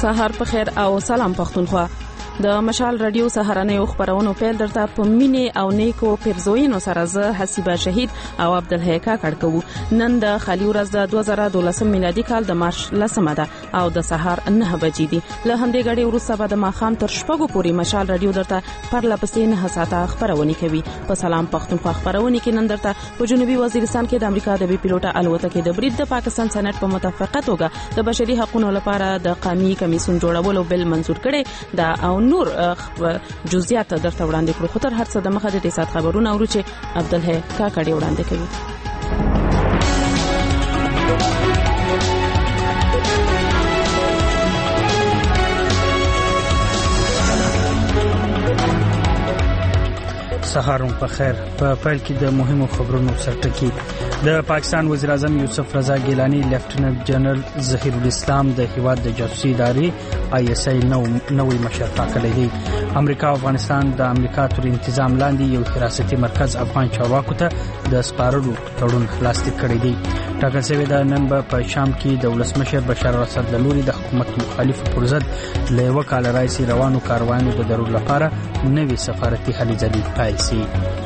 سهار په خیر او سلام پښتونخوا. د مشال رادیو سهارنۍ خبرونو پیل درته په مینې او نیکو پیرزوینو سره زه حسیبه شهید او عبدالحی کاکړ کوو. نن د خالي ورځ د 2012 میلادي کال د مارچ 10 ده او د سهار 9 بجې دي. له همدې غړي وروسته به د ماخام تر شپږو پورې مشال رادیو درته پر لپسې 9 ساعته خبرونه کوي. په سلام پښتونخوا خبرونه کې نن درته په جنوبي وزیرستان کې د امریکا د بي پیلوټه الوتکې د برید د پاکستان سېنات په متفقه توګه د بشري حقوقو لپاره د قومي کمیسیون جوړولو بل منزور کړي دا او نور جزئیات درته وړاندې کړو. خو تر هر څه د مخه د تاسو خبرونه اورو چې عبدالحی کاکړ وړاندې کوي. سهارون په خیر. په پیل کې د مهمو خبرونو سرټکی. د پاکستان وزیر اعظم یوسف رضا ګیلانی لیفټننټ جنرال ظهیر الاسلام د هیواد د جاسوسي ادارې ISI نوې مشر ټاکلی دی. امریکا او افغانستان د امریکا تر انتظام لاندې یو حراستي مرکز افغان چارواکو ته د سپارلو تړون لاسلیک کړی دی. ټاکل شوی دا نن په شام کې د ولسمشر بشار الاسد له لوري د حکومت مخالفو پر ضد له یو کال راځي روانو کاروانو د درول لپاره نوې سفارتي هلې ځلې پیل شي.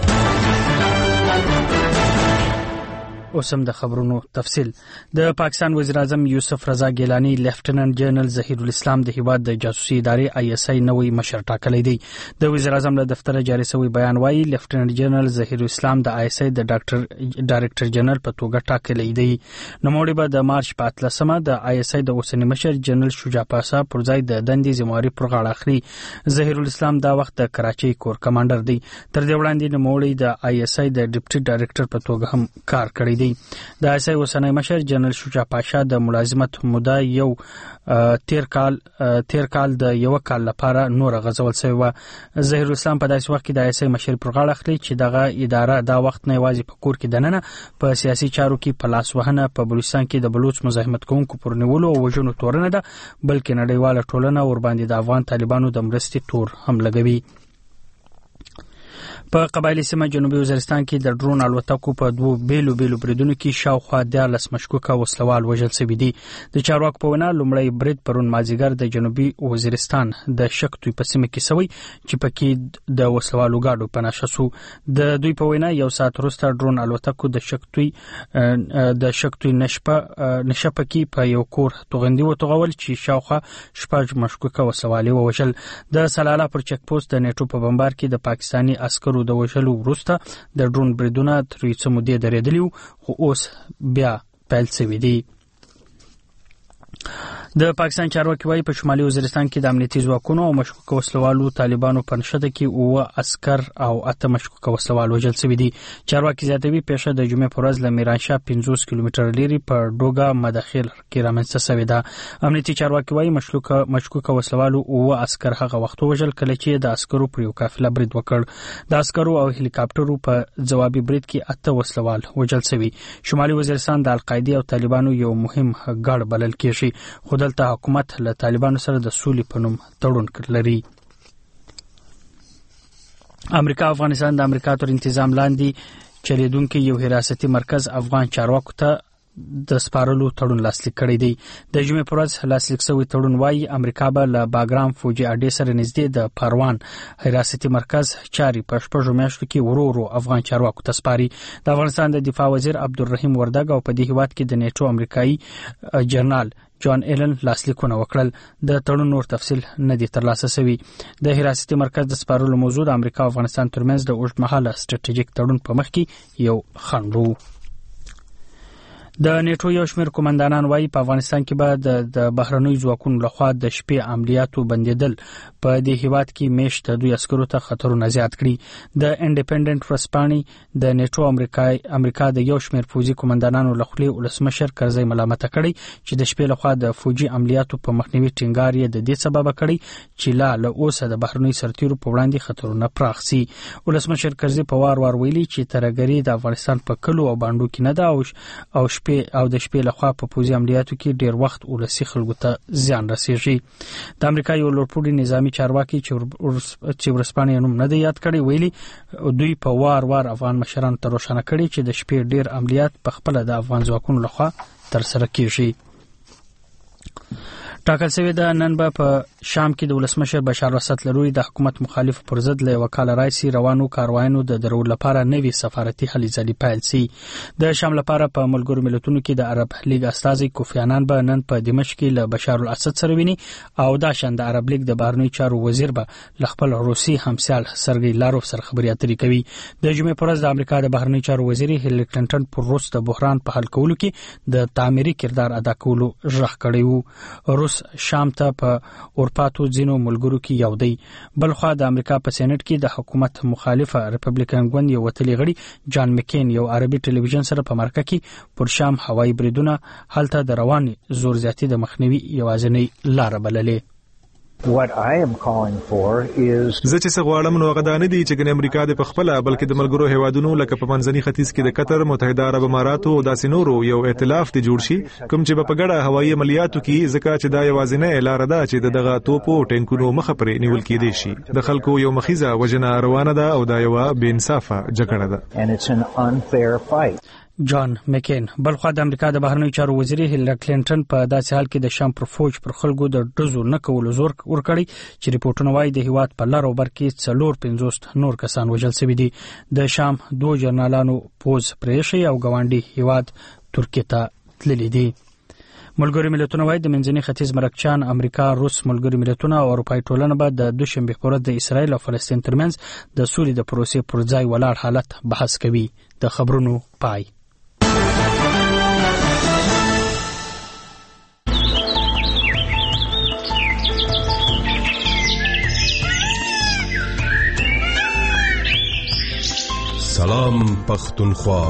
اوسم د خبرونو تفصیل. د پاکستان وزیر اعظم یوسف رضا ګیلانی لیفټننټ جنرال ظهیر الاسلام د هیواد د جاسوسي ادارې ISI نوې مشر ټاکلی دی. د وزیر اعظم له دفتره جاری شوی بیان وايي لیفټننټ جنرال ظهیر الاسلام د ISI د ډایرکټر جنرال په توګه ټاکلی دی. نوموړي به د مارچ په 13مه د ISI د اوسنی مشر جنرال شجاع پاشا پر ځای د دندې ذمہواری پر غاړه اخلي. ظهیر الاسلام دا وخت د کراچۍ کور کمانډر دی. تر دې وړاندې نوموړي د ISI د ډیپټي ډایرکټر په توګه هم کار کړی دی. د ISI اوسنی مشر جنرال شجاع پاشا د ملازمت موده یو تیر کال د یو کال لپاره نور غزول شوی و. ظهیر الاسلام په داسې وخت کې د ISI مشر پر غاړه اخلي چې دغه اداره دا وخت نه یوازې په کور کې دننه په سیاسي چارو کې په لاس وهنه په بلوچستان کې د بلوچ مزاحمت کوونکو پر نیولو او وژنو تورنه ده بلکې نړیواله ټولنه ور باندې د افغان طالبانو د مرستې تور هم لګوي. په قبایلی سیمه جنوبي وزیرستان کې د ډرون الوتکو په دوه بیلو بریدونو کې شاوخوا 14 مشکوکه وسلوال وژل شوي دي. د چارواکو په وینا لومړی برید پرون مازیګر د جنوبي وزیرستان د شکتوی په سیمه کې شوی چې پکې د وسلوالو ګاډو په نشه شو. د دوی په وینا یو ساعت وروسته ډرون الوتکو د شکتوی نشپه کې په یو کور توغندي وتوغول چې شاوخوا 6 مشکوکه وسلوالي ووژل. د سلاله پر چک پوسټ د نیټو په بمبار کې د پاکستانی عسکرو د وژلو وروسته د ډرون بریدونه تر څو مودې درېدلي خو اوس بیا پیل شوي دي. د پاکستان چارواکي وايي په شمالي وزیرستان کې د امنیتي ځواکونو او مشکوکه وسلوالو طالبانو په نشته کې 9 عسكر او 8 مشکوکه وسلوال وژل شوي دي. چارواکي زیاتوي پیښه د جمعې پر ورځ له میرانشاه 50 کیلومتر لري په ډوګا مداخل کې رامنځته شوې ده. امنیتي چارواکي وايي مشکوکه وسلوالو 9 عسكر هغه وخت وژل کله چې د عسکرو پر یو قافله برید وکړ. د عسکرو او هلیکاپټرو په جوابي برید کې 8 وسلوال وژل شوي. شمالي وزیرستان د القاعده او طالبانو یو مهم ګډ بلل کېږي. خو دلته حکومت له طالبانو سره د سولې په نوم تړون لري. امریکا او افغانستان د امریکا تر انتظام لاندې چلیدونکو یو حراستي مرکز افغان چارواکو ته د سپارلو تړون لاسلیک کړی دی. د جمعې پر ورځ لاسلیک شوی تړون وايي امریکا به له باګرام فوجي اډې سره نږدې د پروان حراستي مرکز چاري په 6 میاشتو کې ورو افغان چارواکو ته سپاري. د افغانستان د دفاع وزیر عبدالرحیم وردګ او په دې هیواد کې د نیټو امریکایي جنرال جان ایلن لاسلیکونه وکړل. د تړون نور تفصیل نه دی ترلاسه شوی. د حراستي مرکز د سپارلو موضوع د امریکا او افغانستان ترمنځ د اوږدمهاله ستراتیژیک تړون په مخ کې یو خنډ و. د نیټو یو شمېر قومندانان وايي په افغانستان کې به د بهرنیو ځواکونو لخوا د شپې عملیاتو بندیدل په دې هیواد کې میشت د دوی عسکرو ته خطرونه زیات کړي. د انډیپندنت ورځپاڼې د نیټو امریکا د یو شمېر فوجي قومندانانو له خولې ولسمشر کرزی ملامت کړي چې د شپې لخوا د فوجي عملیاتو په مخنیوي ټینګار یې د دې سبب کړي چې له اوسه د بهرنیو سرتیرو په وړاندې خطرونه پراخ شي. ولسمشر کرزی په وار ویلي چې ترګری د افغانستان په کلو او باندو کې نه ده او د شپې لخوا په پوځي عملیاتو کې ډیر وخت ولسی خلکو ته زیان رسیږي. د امریکا یو لوړپوړي نظامی چارواکي چې ورسپانې نوم نه دی یاد کړی ویلي دوی په وار افغان مشرانو ته روښانه کړي چې د شپې ډیر عملیات په خپل د افغان ځواکونو لخوا تر سره کیږي. ټاکل شوې ده نن به په شام کې د ولسمشر بشار اسد لوري د حکومت مخالف پر ضد له وکاله راځي روانو کاروانونو د درول لپاره نوي سفارتي هلې ځلې پیل شي. د شام لپاره په ملګرو ملتونو کې د عرب لیگ استازي کوفی عنان به نن په دمشق کې له بشار الاسد سره ویني او دا شان د عرب لیگ د بهرنی چارو وزیر به خپل روسي همسال سرګي لاروف سره خبرې اترې کوي. د جمعې پر ورځ د امریکا د بهرنی چارو وزیر هیلری کلینټن پر روس د بحران په حل کولو کې د تعمیري کردار ادا کولو ژغ کړی وو. روس شام ته په اورپاتو ځینو ملګرو کې یو دی. بلخوا د امریکا په سېنات کې د حکومت مخالفه ریپبلیکن ګوند یو وتلی غړي جان مکین یو عربي ټلویزیون سره په مرکه کې پر شام هوایي بریدونه هلته د روان زور زیاتی د مخنیوي یوازینۍ لار بللې. What I am calling for is زه چې څه غواړم نو هغه دا نه دي چې ګنې امریکا د پخپله بلکې د ملګرو هیوادونو لکه په منځني ختیځ کې د قطر، متحده عرب اماراتو او داسې نورو یو ائتلاف ته جوړ شي کوم چې په ګډه هوایي عملیاتو کې ځکه چې دا یوازینۍ لار ده چې دغه توپو ټینکونو مخه پرې نیول کېدی شي. د خلکو یو مخیزه وجنه روانه ده او دا یو بې انصافه جګړه ده. and it's an unfair fight. جان مکین. بلخوا د امریکا د بهرنی چارو وزیر هیلری کلینټن په داسې حال کې د شام پر فوج پر خلکو د ډزو نه کولو زور ورکړي چې ریپورتونه وايي د هیواد په لار او بر کې 450 نور کسان وژل شوي دي. د شام 2 جنرالانو پوز پرېښی او ګاونډي هیواد ترکیه ته تللي دي. ملګري ملتونه وايي د منځني ختیځ مرکچان امریکا، روس، ملګري ملتونه او اروپایي ټولنه به د دوشنبه په ورځ د اسرایل او فلسطین ترمنځ د سولې د پروسې پر ځای ولاړ حالت بحث کوي. د خبرونو پای. سلام پختونخوا.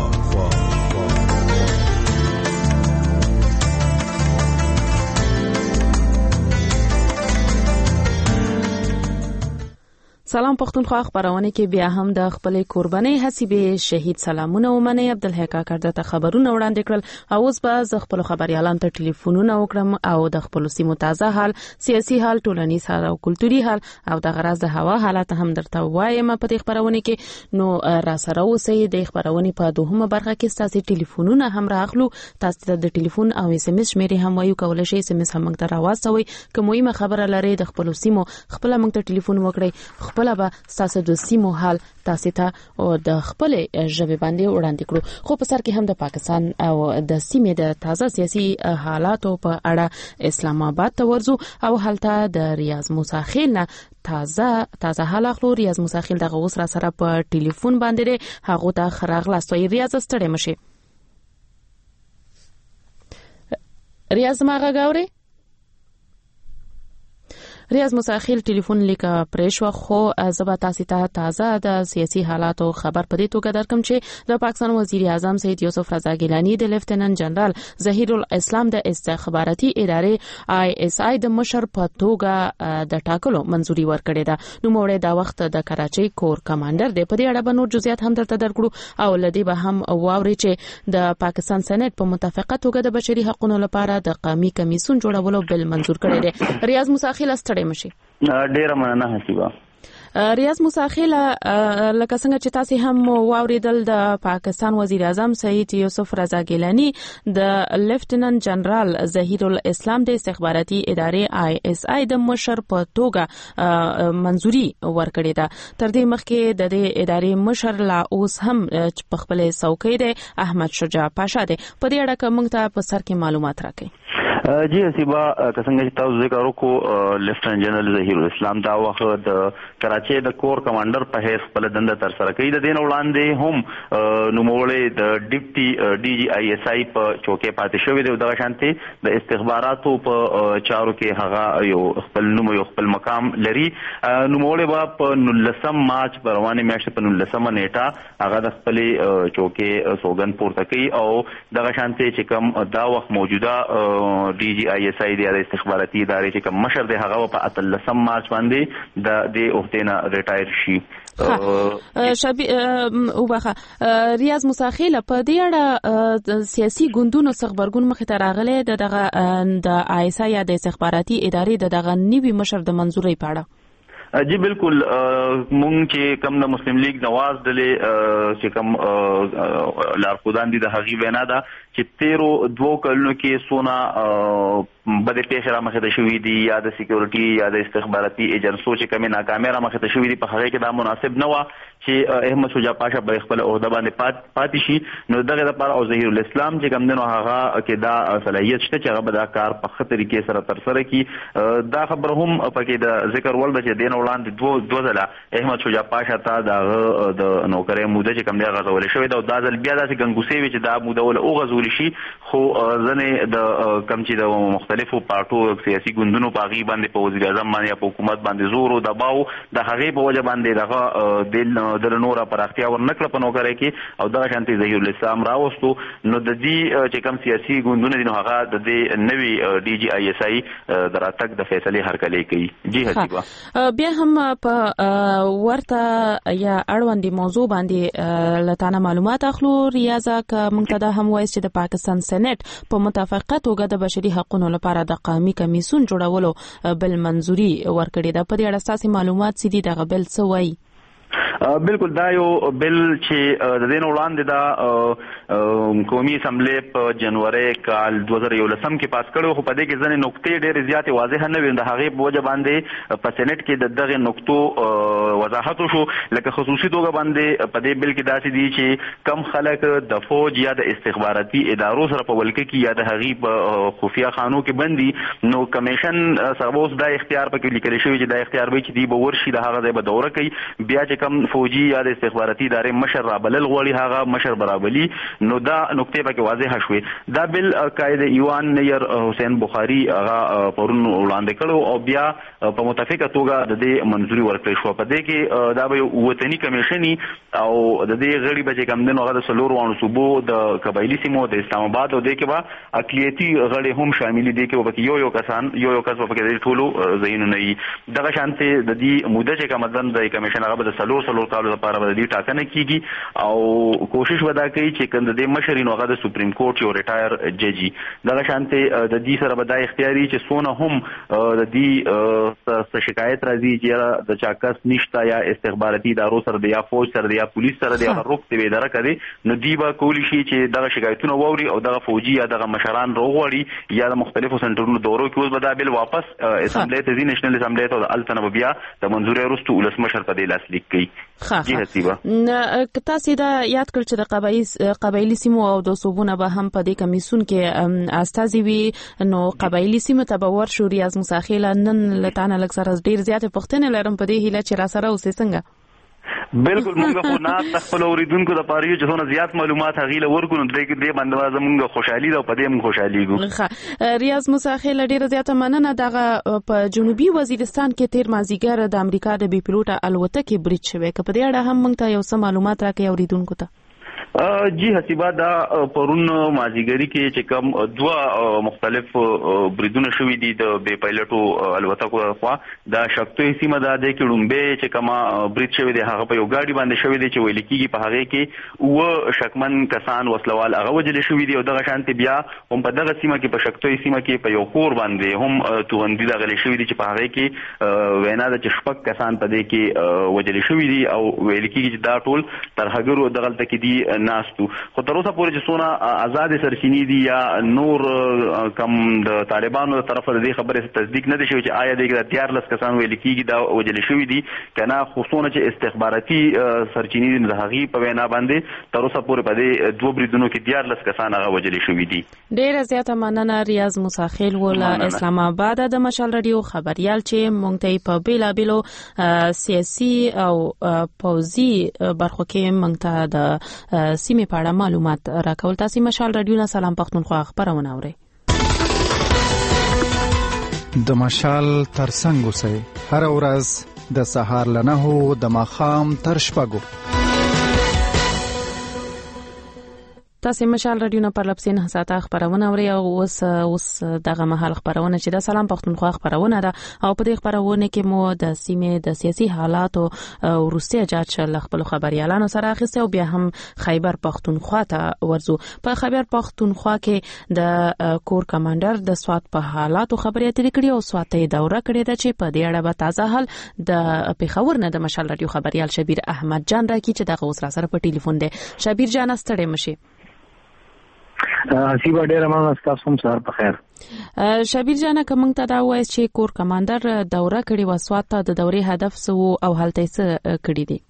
سلام پختونخوا خبرونه کې بیا هم د خپلې قربانۍ حسیبې شهید سلامونه ومني. عبدالحی کاکړ ته خبرونه وړاندې کړل او اوس به ز خپل خبريالان ته ټلیفونونه وکړم او د خپل سیمو تازه حال، سیاسي حال، ټولنیز حال او کلتوري حال او د غراز د هوا حالت هم درته وایم په دې خبرونه کې. نو را سره اوسئ. د خبرونه په دوهمه برخه کې تاسو ټلیفونونه هم راغلو. تاسو ته د ټلیفون او اس ام اس شمیرې هم وایو، کولای شئ اس ام اس هم موږ ته راوستوي. کومه مهمه خبره لري د خپل سیمو خپل موږ ته ټلیفون وکړئ. خپل به تاسو د سیمو حال تاسو ته او د خپل ژبه باندې وړاندې کړو. خو په سر کې هم د پاکستان او د سیمې د تازه سیاسي حالاتو په اړه اسلام آباد ته ورزو او هلته د ریاض موسی خیل نه تازه حال اخلو. ریاض موسی خیل دغه اوس را سره په ټلیفون باندې هغه ته خراغلاستوي. ریاض ستړی مشه. ریاض ماغه گاوري ریاض موسی خیل ټلیفون لیکه پرېښو. خو زبا تاسو ته تازه د سیاسي حالاتو خبر پدې توګه درکم چې د پاکستان وزیر اعظم سید یوسف رضا ګیلانی د لیفتننت جنرال ظهیر الاسلام د استخباراتي ادارې آی اس آی د مشر په توګه د ټاکلو منځوري ورکړې ده. نو موړې دا وخت د کراچۍ کور کمانډر د پدې اړه به نور جزئیات هم درته درکړو او لدی به هم واوري چې د پاکستان سېنات په متفقه توګه د بشري حقوقو لپاره د قومي کمیسون جوړولو بل منظور کړی دی. ریاض موسی خیل مشي. ډیره مننه حسیبه. ریاض موسی خیل لکه څنګه چې تاسو هم واوریدل د پاکستان وزیر اعظم سید یوسف رضا ګیلانی د لیفتننت جنرال ظهیر الاسلام د استخباراتي ادارې آی اس آی د مشر په توګه منځوري ورکړې ده. تر دې مخکې د دې ادارې مشر لا اوس هم په خپل څوکۍ دی احمد شجاع پاشا دی. په دې اړه کوم ته په سر کې معلومات راکړئ. جی حسیبه څنګه چې تاسو ذکر وکړو لیفتننت جنرال ظهیر الاسلام دا وخت د کراچۍ د کور کمانډر په حیث خپل دنده تر سره کوي. د دین وړاندې هم نوموړی د ډیپټي ډي جی آی اس آی په چوکۍ پاتې شوی دی. دغه شانتي د استخباراتو په چارو کې هغه یو خپل نوم یو خپل مقام لري. نوموړی به په 19 مارچ په روانه میاشت په 19 نیټه هغه د خپل چوکۍ سوګن پورته کوي او دغه شانتي چې کوم دا وخت موجوده ډي جی آی اس آی د استخباراتي ادارې چې کوم مشر دی هغه په 18 مارچ باندې د اوهدې نه ریټایر شي. ریاض موسی خیل په دې اړه سیاسي ګوندونو خبرګون مخ ته راغلي د آی اس آی د استخباراتي ادارې دغه نیوي مشر د منځوري پاړه. جی بالکل مونږ چې کوم د مسلم لیگ نواز ډلې چې کوم لارښودان دي د هغې وینا ده چې 13 کلونو کې سونه بده پیښه را مخه ته شوې دي یا د سکیورټي یا د استخباراتي ایجنسو چې کومه ناکامه را مخه ته شوې دي په هغه کې دا مناسب نه و چې احمد شجاع پاشا به خپل عہده باندې پاتې شي نو دغه لپاره او ظهیر الاسلام چې کوم دنو هغه کې دا صلاحیت شته چې هغه به دا کار په خطر طریقې سره تر سره کی دا خبر هم پکې د ذکر ول چې دین وړاندې دوه ځله احمد شجاع پاشا ته د نوکرې موده چې کوم دی غزول شوی دا د ځل بیا داسې ګنګوسي وي چې دا موده ول او غزول شي خو ځنه د کم چې د مختلفو پارټو سیاسي ګوندونو په غي باندې په وزیر اعظم باندې په حکومت باندې زور او دباو د هغه په وجه باندې دغه د نورا پر اختیار ورنکړه په نوکرې کې او دا شانتي ظهیر الاسلام راوستو نو د دې چې کوم سیاسي ګوندونه دي نو هغه د دې نوي ډي جی آی اس آی دراتک د فیصله هرکلی کوي جی حسیبه بیا هم په ورته یا اړوندې موضوع باندې لتانه معلومات اخلو ریاضه ک منتدا هم وایي چې د پاکستان سېنات په متفقه توګه د بشري حقوقو لپاره د قومي کمیسون جوړولو بل منزوري ورکړي ده په دې اړه اساسي معلومات سدي دغه بل څه وایي بالکل دا یو بل چې د دین وړاندې دا قومي اسمبلی په جنوري کال 2011 کې پاس کړو خو په دې کې ځنې نقطې ډېرې زیاتې واضح نه وي د هغې په وجه باندې په سېنات کې د دغه نقطو وضاحت وشو لکه خصوصي توګه باندې په دې بل کې داسې دي چې کم خلک د فوج یا د استخباراتي ادارو سره په ولکه کې یا د هغې په خفیه خانو کې بندي نو کمیشن سره اوس دا اختیار پکې لیکل شوی چې دا اختیار به چې دی به ورشي د هغه ځای به دوره کوي بیا چې کم فوجي یا د استخباراتي ادارې مشر رابلل غوړي هغه مشر برابرلی نو دا نقطې پکې واضح شوې دا بل قائد ایوان نیر حسین بخاری هغه پرون وړاندې کړو او بیا په متفقه توګه د دې منځوري ورکړې شو په دې کې دا به وطني کمیشني او د دې غړي به کم دنو هغه د سلور وانو صوبو د قبایلی سیمو د اسلام آباد او د کې به اقلیتي غړي هم شامل دي کې وبکې یو کس په کې ټولو زینو نه دغه شانته د دې موده چې کوم د کمیشن هغه د سلور کالو لپاره د دې ټاکنه کیږي او کوشش ودا کوي چې کله د مشرین هغه د سپریم کورټ یو ریټایر ججی دغه شانته د دې سره بدای اختیاري چې سونه هم د دې شکایت راځي چې د چاکس نشتا یا استخباراتي ادارو سره د یا فوج سره د یا پولیس سره د روک ته اداره کوي نو دی به کولی شي چې دغه شکایتونه ووري او دغه فوجي یا دغه مشران روغوري یا د مختلفو سنټرونو دورو کې اوس بدابل واپس اسمبلی ته نېشنل اسمبلی ته د التنه بیا د منځوري وروسته ولس مشر په دې لاس لیک کوي جی حسیبه تاسو دا یاد کړ چې د قبایلی سیمو او د صوبونه به هم په دې کمیسون کې استازي وي نو قبایلی سیمو ته به ورشو ریاض مساخیل نن لتانه لکسر ډیر زیات پښتنه لرم په دې هیله چې را سره اوسې څنګه بالکل موږ خو نه خپل اوریدونکو د پاره چې څونه زیات معلومات هغه ورکو نو دې باندې زموږ خوشحالي ده په دې موږ خوشحاليږو ریاض مساخیل ډیره زیاته مننه دغه په جنوبي وزیرستان کې تیر مازیګر د امریکا د بي پلوټه الوتکه بریټ شوه که په دې اړه هم موږ ته یو څه معلومات راکړي اوریدونکو ته جی حسیبه دا پرون مازیګری کې چې کوم دوه مختلف بریدونه شوې دي د بي پایلټو الوتکو خوا دا شکتوي سیمه ده چې لومبه چې کما برید شوی دی هغه په یو گاډي باندې شوی دی چې ویل کېږي په هغه کې و شکمن کسان وسلوال هغه وجل شوی دی او دغه شانتي بیا هم په دغه سیمه کې په شکتوي سیمه کې په یو کور باندې هم توغندي دغه شوی دی چې په هغه کې وینا د چشپک کسان په دې کې وجل شوی دی او ویل کېږي چې دا ټول ترهګرو دغه تکې دي ناستو خو تر اوسه پورې چې څونه آزاد سرچینې دي یا نور کم د طالبانو طرفه د خبرې تصدیق نه دي شوی چې آیا د 14 کسان ویل کېږي دا وجل شوی دي کنه خصوصا چې استخباراتي سرچینې د هغې په وینا باندې تر اوسه پورې په دې دوه بریدونو کې 14 کسان هغه وجل شوی دي ډیره زیاته مننه ریاض مساخیل ولا اسلام آباد د مشال رادیو خبريال چې مونږ ته په بیلابلو سیاسي او پوزي برخو کې مونږ ته د سیمه په اړه معلومات راکول. تاسو مشال رادیو نه سلام پښتونخوا خبرونه اورئ. د مشال ترڅنګ اوسئ هر ورځ د سهار له 9 د ماښام تر 6. تاسو مشال رادیو نه پر لپسین حساته خبرونه اوري او اوس دغه محل خبرونه چې د سلام پښتونخوا خبرونه ده او په دې خبرونه کې مو د سیمه د سیاسي حالات او روسي اجازه شل خپل خبريالانو سره اخیسته او بیا هم خیبر پښتونخوا ته ورزو. په خیبر پښتونخوا کې د کور کمانډر د سوات په حالاتو خبرې اترې کړې او سوات ته دوره کړې ده چې په دې اړه به تازه حل د پیښور نه د مشال رادیو خبريال شبیر احمد جان راکې چې دغه اوس را سره په ټلیفون دی. شبیر جان ستړي مشي. حسیبه ډېر مننه تاسو هم سهار په خیر. شبیر جان کوم ته دا وایي چې کور کمانډر دوره کړې و سوات ته د دورې هدف سو او هلته څه کړی دی؟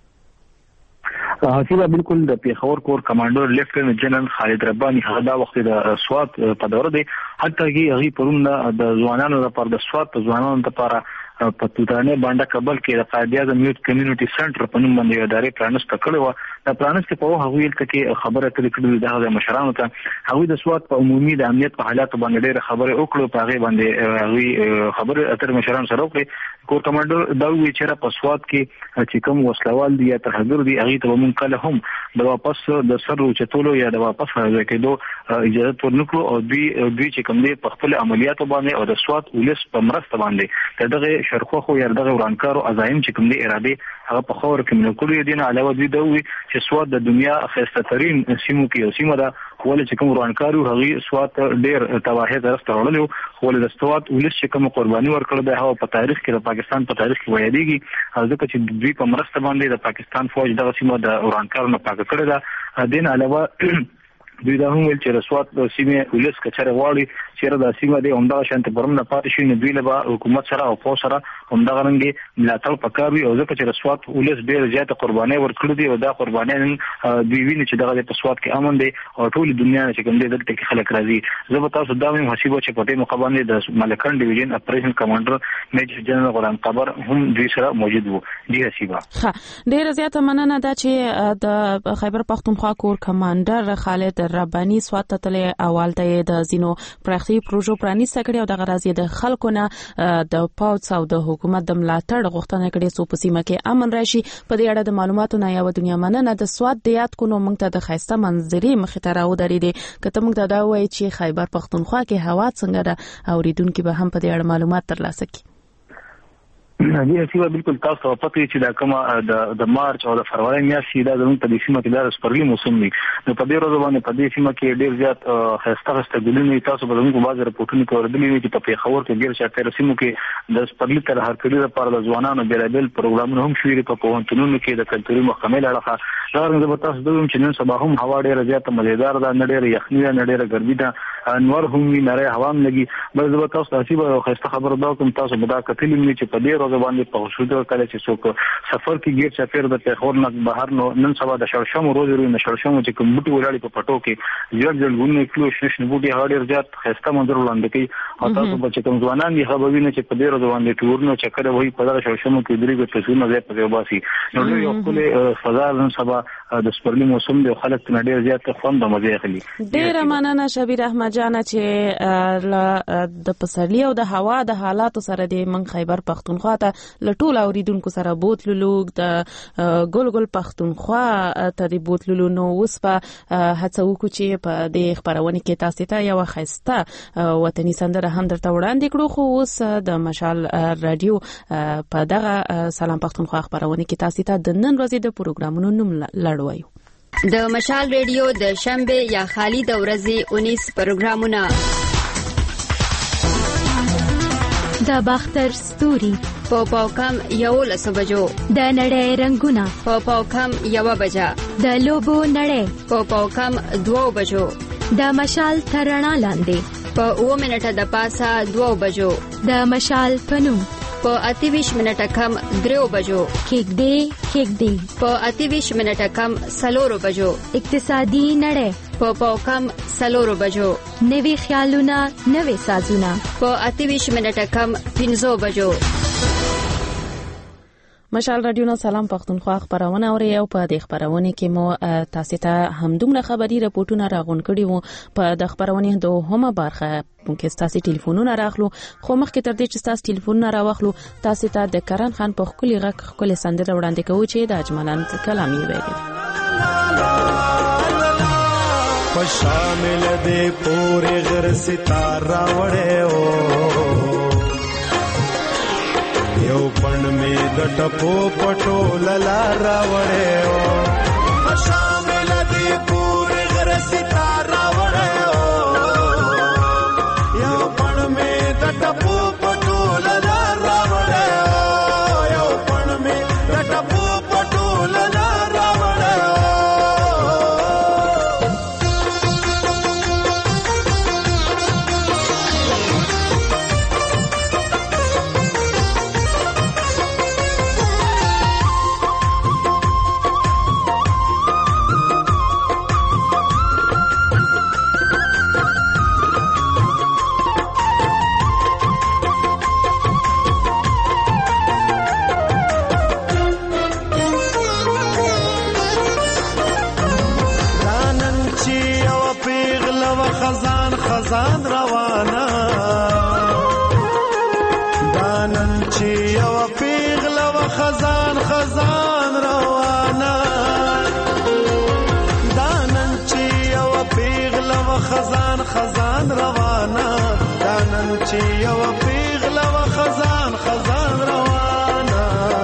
حسیبه بالکل د پیښور کور کمانډر لیفټننټ جنرال خالد رباني هغه دا وخت د سوات په دوره دی حتی هغه پرون د ځوانانو لپاره د سوات ځوانانو لپاره په توتانه باندې کابل کې د قائد اعظم یوت کمیونټي سنټر په نوم باندې ادارې پرانست کړو د پرانست په هغه ویل کې خبره کړې د مشرانو ته هغه د سوات په عمومي د امنیت په حالاتو باندې ډېر خبره وکړو په هغه باندې هغه خبره اتر مشرانو سره وکړي کور کمانډر دا وی چې په سوات کې چې کوم وسلوال دي یا تهجر دي هغه ته مونږ کله هم د واپس د سر چتولو یا د واپس راځکېدو اجازه ورنکړو او دوی چې کوم دي په خپل عملیاتو باندې او د سوات ولس په مرسته باندې دغه شرخوخو یا دغه ورانکارو عزایم چې کوم دي اراده هغه په خور کې منکړو دي نه علاوه دوی دوی چې سوات د دنیا خسته ترين سیمو کې سیمه ده ولې چې کوم ورانکارو هغه سوات ډېر تباهي درسته وړلو ولې د سوات ولس چې کوم قرباني ورکړل د هغه په تاریخ کې د پاکستان په تاریخ کې ویاړيږي ځکه چې دوی په مرسته باندې د پاکستان فوج دغه سیمه د ورانکارو نه پاک کړی ده دین علاوه دوی دا هم ویل چې رسوات د سیمه ولس کچره غواړي چې د سیمه د عمده شانت پرم نه پاتې شي نه دوی له حکومت سره او فوج سره عمده غرنګي ملاتړ پکاوي او ځکه چې رسوات ولس ډېر زیاته قرباني ورکړي دي او دا قرباني دوی ویني چې دغه په سوات کې امن دي او ټول دنیا چې کوم دي دلته کې خلک راځي زه به تاسو دا وایم حسیبه چې په دې مقابله د ملکان ډیویژن اپریشن کمانډر میجر جنرال غلام قبر هم دوی سره موجود وو دی حسیبه ډېر زیاته مننه ده چې د خیبر پختونخوا کور کمانډر خالد رباني سوات ته تل اولته د زینو پرختي پروژو پرانیسته کړي او د غرض د خلکو نه د پاوڅ او د حکومت د ملاتړ غوښتنه کړي سو په سیمه کې امن راشي په دې اړه د معلوماتو نه یو دنیا مننه د سوات د یاد کو نو موږ ته د خیسته منظرې مخې ته راو درېدي کته موږ ته دا وایي چې خیبر پختونخوا کې هوا څنګه ده او ریدونکو به هم په دې اړه معلومات ترلاسه کړي دې هڅه بالکل تاسو ته پته چې دا کومه د مارچ او د فروری میاشتې دا زموږ په دې سیمه کې د سپرلی موسم دی نو په دې ورځ باندې په دې سیمه کې ډېر زیات خسته ګلونه تاسو به زموږ باز راپورټونه کوردلې چې په پیښور کې ډېر شاته سیمو کې د سپرلی تر هر کړي لپاره د ځوانانو بیرابل پروګرامونه هم شوي په پوهنتونونو کې د کلتوري محکمې لړخه دا رنګ به تاسو دوم چې نن سبا هم هوا ډېر زیات مزیدار ده نه ډېر یخني نه ډېر ګرمي ده انور هم نری هوا هم لګي بل زه تاسو ته هیڅ خسته خبر دا کوم تاسو به دا کتلې چې په دې ورځ باندې په خصوص کله چې څوک سفر کې ګیر سفر د پیښور نه بهر نن سبا د شړشمو روز ورو شړشمو چې کوم بوټي ولاړي په پټو کې ځل کلو شنه بوټي هډیر زیات خسته منظر وړاندې کوي او تاسو به چې کوم ځوانان دي خبرونه چې په دې ورځ باندې ټورنو چکر وایي په دغه شړشمو کې درې تصویرونه زیات په باسي نو یو خپل فضا نن سبا د سپرلی موسم د خلک نه ډیر زیات خوند مزه اخلي ډیر مننه شبیر احمد جان چې د پسرلی او د هوا د حالات سره د من خیبر پختونخوا ته لټول اوریدونکو سره بوتللو د ګل پختونخوا ته د بوتللو نو اوس په هڅه وکړو چې په دې خبرونه کې تاسو ته یو خسته وطني سندره هم درته وړاندې کړو خو اوس د مشال رادیو په دغه سلام پختونخوا خبرونه کې تاسو ته د نن ورځې د پروګرامونو نوم لړوي د مشال رادیو د شنبه یا خالی د ورځې 19 پروګرامونه د باختر ستوري په کم 11 بجو د نړۍ رنگونه په کم 1 بجه د لوبو نړۍ په کم 2 بجو د مشال ترڼا لاندې په 2 منټه د پاسه 2 بجو د مشال پنوم په 28 منټه کم 3 بجو کېږدي په 28 منټه کم 4 بجو اقتصادي نړۍ په کم 4 بجو نوي خیالونه نوي سازونه په 28 منټه کم 15 بجو مشال رادیو نه سلام پختونخوا خبرونه اوري او په دې خبرونه کې مو تاسو ته همدومره خبري راپورټونه راغون کړي وو په د خبرونه دوهمه برخه ممکن تاسو ټلیفونونه راخلو خو مخکې تر دې چې تاسو ټلیفونونه راوخلو تاسو ته د کرن خان په خولي غک خولي سندره وړاندې کوو چې د اجملان کلامي وایي په شامل دې پورې غر ستاره وړه یو پن می د ټپو پټو للا راوړې شامل دې پورې غر ستاره وړه یو پن می د ټپو پټو للا راوړې یو پن می د ټپو پټو للا راوړې خزان روانه دانن چې یو پیغله و خزان خزان روانه دانن چې یو پیغله و خزان خزان روانه دانن چې یو پیغله و خزان خزان روانه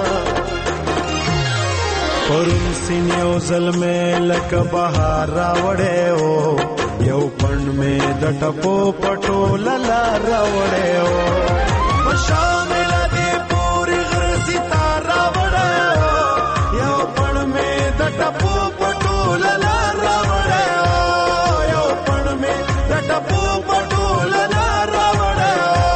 پرون سینیو ظلمه لکه بهار راوړې او یو پڼ مې د ټپو پټو للا راوړې او شامل دې پوری غر ستاره راوړې یو پڼ مې د ټپو پټو للا راوړې یو پڼ مې د ټپو پټو للا راوړې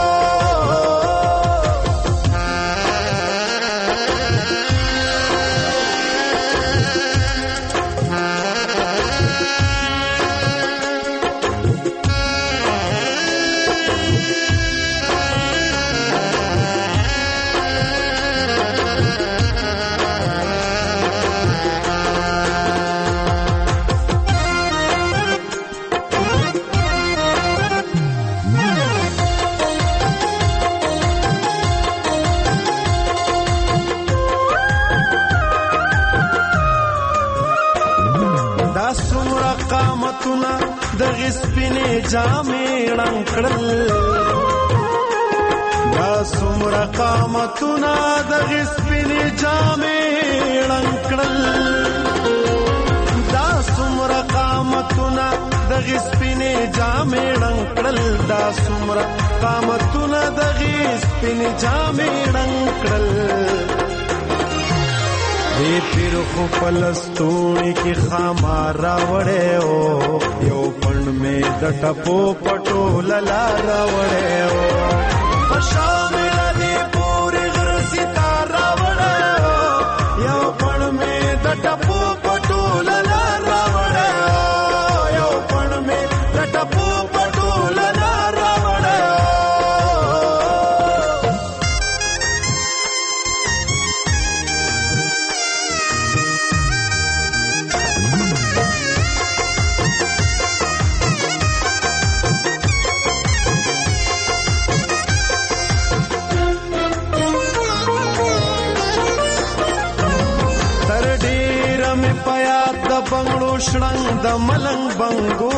دغه سپینې جامې رنګ کړل دا څومره قامتونه دغه سپینې جامې رنګ کړل دا څومره قامتونه دغه سپینې جامې رنګ کړل دا څومره قامتونه دغه سپینې جامې رنګ کړل دې پیر خو پلستونی کی خامار راوړې او یو پڼ مې د ټپو پټو للا راوړې او شامل دې پوری غر ستاره راوړې یو پڼ مې د ټپو پټو للا راوړې یو پڼ مې د ټپو پټو للا راوړې بنگړو شړنګ د ملنګ بنګو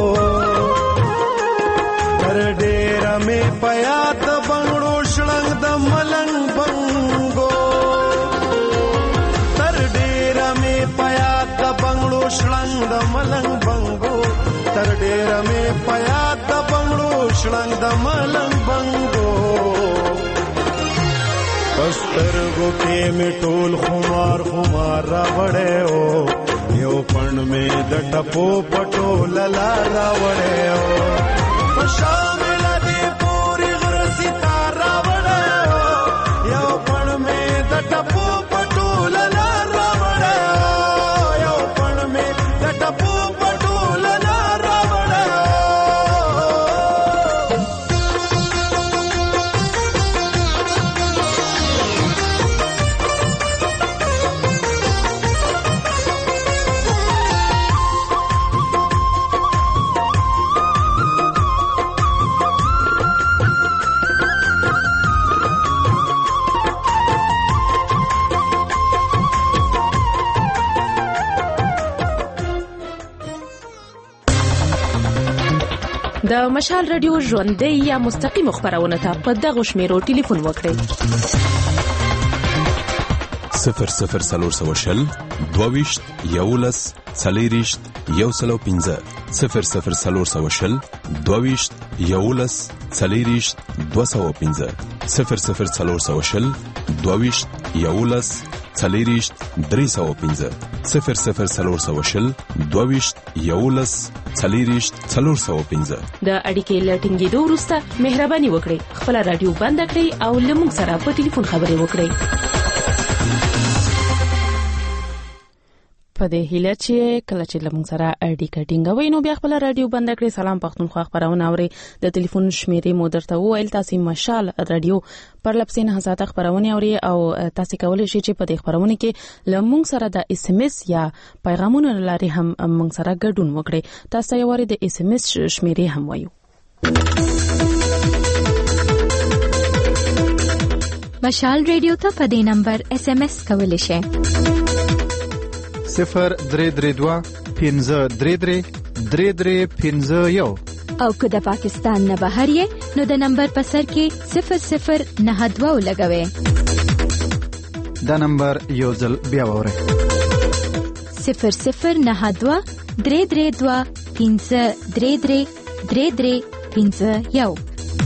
تر ډېر مې پیات بنگړو شړنګ د ملنګ بنګو تر ډېر مې پیات بنگړو شړنګ د ملنګ بنګو تر ډېر مې پیات بنگړو شړنګ د ملنګ بنګو پسترګو کې مې ټول خمار خمار راوړې او یو پڼ مې د ټپو پټو للا راوړې او شامل دې پوری غر ستاره راوړې یو پڼ مې د ټپو پټو للا راوړې یو پڼ مې د ټپو پټو للا راوړې د مشال رادیو ژوندۍ یا مستقیم خبرونه ته په دغه شمیرو ټلیفون وکړئ 0040 22 11 40 115 0040 22 11 40 215 0040 22 11 40 315 0040 22 11 40 415 د اړیکې لټینګېدو وروسته مهرباني وکړئ خپل رادیو بند کړئ او له موږ سره په ټلیفون خبرې وکړئ په دې هیله چې کله چې لمون سره اړیکه ټینګوي نو بیا خپل رادیو بند کړئ. سلام پښتونخوا خبرونه اوري. د ټلیفون شمیرې مو درته وویل تاسو مشال رادیو پر لپسین حساته خبرونه اوري او تاسو کولای شئ چې په دې خبرونه کې لمون سره د اس ام اس یا پیغامونو لاري هم موږ سره ګډون وکړئ. تاسو یې واره د اس ام اس شمیرې هم وایو مشال ریډیو ته په دې نمبر SMS کولی شئ 0332 1533 3351 او که د پاکستان نه بهر یې نو د نمبر په سر کې 0092 لګوئ. دا نمبر یو ځل بیا واورئ 0092 332 1533 3351.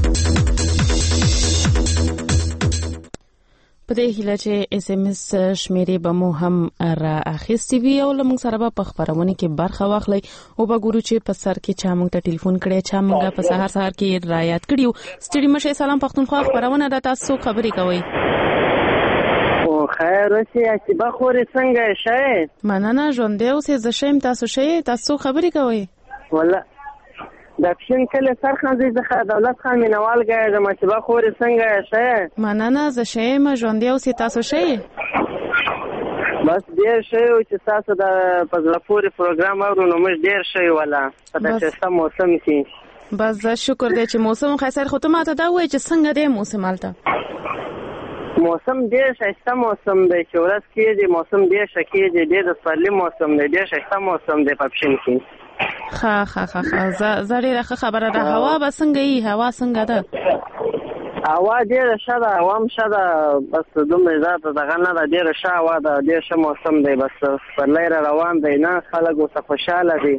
په دې هیله چې SMS شمیرې به مو هم را اخیستې وي او لمونږ سره به په خبرونه کې برخه واخلئ او به ګورو چې په سر کې چا مونږ ته ټلیفون کړی چا مونږ په سهار کې را یاد کړیو. ستړي مشه سلام پښتونخوا خبرونه د تاسو خبرې کوي. او خیر اوسې چې به خوري څنګه شې؟ مننه ژوند دی اوسې ز شیم تاسو شې تاسو خبرې کوي. والله د پښین کله سرخان زی ځخه دولت خان مینوال غاړه د مچبا خوري څنګه شې؟ مننه ز شیم ژوند دی اوسې تاسو شې؟ بس ډیر شی او چې تاسو د پزلپوري پروګرام اورو نو مش ډیر شی ولا په داسې موسم کې بس شکر دې چې موسم خسر خو ته ماته دا وایي چې څنګه دی موسم حالته موسم ډیر شایسته موسم دی چې ورځ کې دی موسم ډیر شکی دی د سپرلی موسم دی ډیر شایسته موسم دی په پښین کې ها زړه خبره ده هوا به څنګه ای هوا څنګه ده هوا ډیر شاده عوام شاده بس دومره ذات دغه نه ډیر شاوه ده ډیر ښه موسم دی بس پرلای روان دی نه خلک اوس خوشاله دي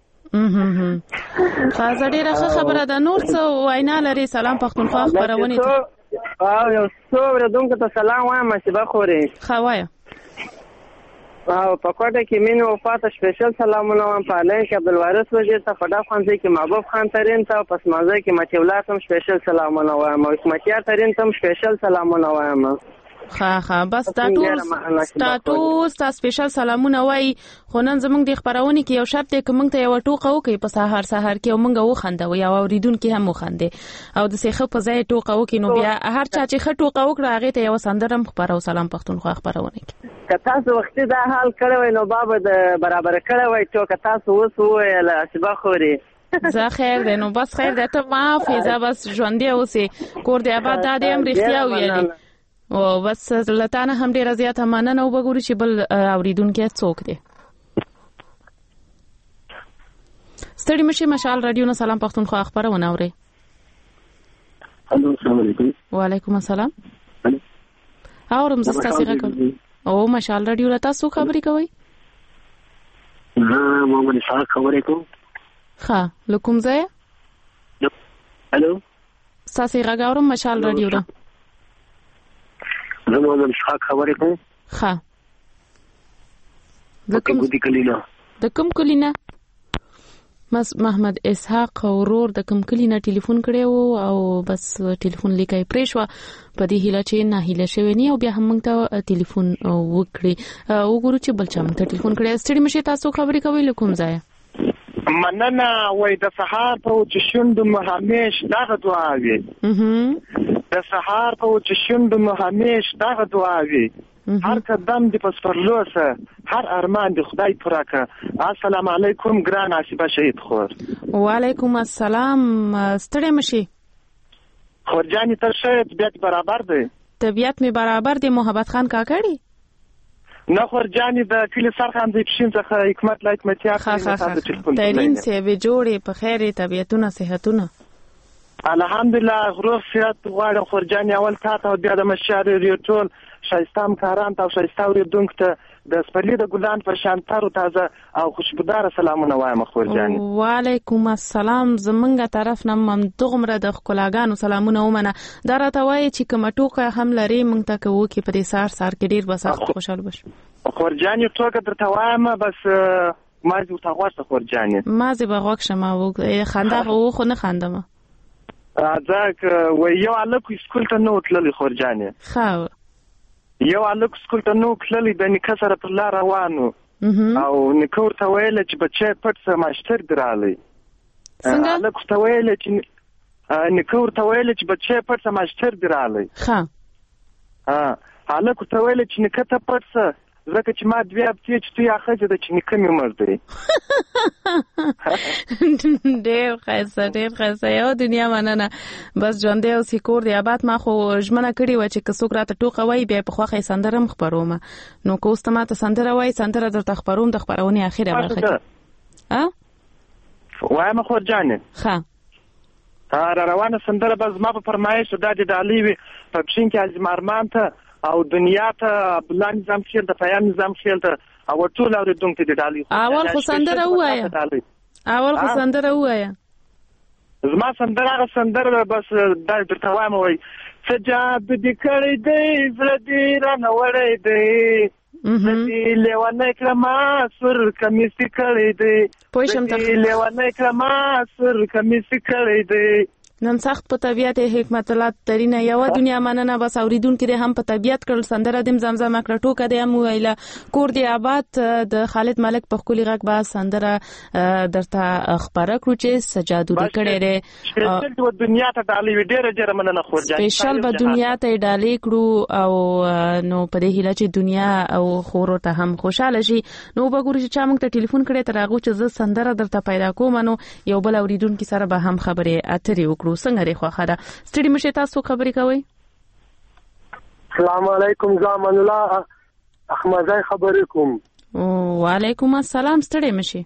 زړه خبره ده نور څه وینا لري سلام پښتونخوا خبرونه او یو څو ورځې ته سلام وایم چې بخوري خوایا او په کوټه کې مين وفات سپیشل سلامونه وایم په لای کې عبدالوارث وزیر ته فدا خانځي کې محبوب خان ترين ته پس مازه کې مچولات هم سپیشل سلامونه وایم او اسمتیار ترين ته سپیشل سلامونه وایم ها بس تاسو سپیشل سلامونه وای خو نن زمونږ د خبرونه کې یو شرط دی چې موږ ته یو ټوکه وکي په سحر کې او موږ وخندو یا اوریدونکو هم وخنده او د سیخه په ځای ټوکه وکي نو بیا هر چا چې ټوکه وکړه هغه ته یو سندرم خبرو سلام پښتونخوا خبرونه کې که تاسو وخت دا حال کړو نو بابا د برابر کړو چې تاسو اوس وایله چې بخوري زه خیر دی نو بس خیر دی ته معافي زه بس ژوندې اوسې کور دی آباد دا دې هم رښتیا ویلي او بس لتانه هم ډیره زیاته مننه او وګورئ چې بل اوریدونکو څوک دی. ستړي مشه مشال رادیو نه سلام پښتونخوا خبرونه اوري. السلام علیکم. وعلیکم السلام. اورم زستا څنګه کوم او مشال رادیو له تاسو خبرې کوي. زه محمد اسحاق خبرې کوم. ها لکم ځای. الو. تاسو راغورم مشال رادیو را. زه محمد اسحاق خبرې کوم. ها. د کوم کلینا محمد اسحاق ورور د کوم کلینا ټلیفون کړو او بس ټلیفون لیکای پریشوا په دې هیله چې نه هیله شوی نه او بیا هم موږ ته ټلیفون وکړي وګورو چې بل چا موږ ته ټلیفون کړی. ستړي مشه تاسو خبرې کوي لکم ځای. مننه وای د سحر په چشند مهمیش دغه دعا وی د سحر په چشند مهمیش دغه دعا وی هر قدم د پسپرلوسه هر ارمان د خدای پراکه. السلام علیکم ګران آصفه شهید خور. وعلیکم السلام. ستړي مشي خورجانی تر شهید طبیعت برابر دی. طبیعت می برابر دی. محبت خان کاکړي نه خورجانی د کلی سرخان دی پښین څخه حکمت لایک متیا ترين سی وی جوړې په خیر طبیعتونه صحتونه الحمدلله روغ صحت غواړم خورجانی اول تاسو بیا د مشار ریټول شایستام کاران ته شایسته ورېدونکو ته د سپرلی د ګلان په شانتارو تازه او خوشبودار سلامونه وایم خورجانی. وعلیکم السلام. زمونږه طرف نه ممدغمره د خلاګانو سلامونه ومنه. دا راته وایي چې کوم ټوکه هم لري مونږ ته کوو کې په دې سار کې ډیر بس خوشاله بش. خورجانی ټوکه درته وایم بس مازی ورته غواړم خورجانی. مازی بغوښ ما و خنده خو نه خندم. ځکه و یو الکو سکول ته نو تللی خورجانی. خو یو الک سکول ته نو کللی د نیکه سره پر لار روانو او نیکه ورته ویل چې بچی پټ سه ماشتر درالی. الک ورته ویل چې نیکه ورته ویل چې بچی پټ سه ماشتر درالی. ها الک ورته ویل چې نیکه ته پټ سه ځکه چې ما دوی هفتې چې تو یا ښځه ده چې نیکه مې مړ دی. ډېر ښایسته یو دنیا مننه. بس ژوندی اوسې کور دی آباد. ما خو ژمنه کړې وه چې که څوک راته ټوکه وایي بیا په خوښه یې سندره هم خپروم. نو که اوس ته ماته سندره وایي سندره درته خپروم د خپرونې اخره برخه کې. وایم خور جانې ښه را روانه سندره به زما په فرمایش دا د ډالۍ وي په پښین کې عظیم ارمان ته او دنیا ته عبدالله نظام خیل ته پیام نظام خیل ته او ټول اورېدونکو ته د ډالۍ. اول خو سندره ووایه زما سندره هغه سندره بس دا درته وایم وایي سجاد دې کړی دی زړه دې رانه وړی دی زه دې لیونی کړمه سور کمیس دې کړی دی لیونی کړمه سور کمیس دې کړی دی. نن سخت په طبيعت حکمت الله ترینه یو دنیا مننه. بس اوریدونکو دې هم په طبيعت کړل سندره دې زمزمه کړه ټوکه دې هم ویله کور دې آباد د خالد ملک په خولي غږ با سندره درته خبره کړو چې سجادو دې کړې ده سپیشل د دنیا ته ډالۍ ډېر مننه خور جان. سپیشل به دنیا ته ډالۍ کړو او نو په دې هیله چې دنیا او خور ته هم خوشاله شي. نو وګورئ چې چا موږ ته ټلیفون کړی تر هغه چې زه سندره درته پیدا کوم نو یو بل اوریدونکو سره به هم خبرې اترې وکړو. څنګه لري خو خاله ستړي مشه تاسو خبرې کوئ. السلام علیکم زمان الله احمدای خبرې کوم. وعلیکم السلام ستړي مشه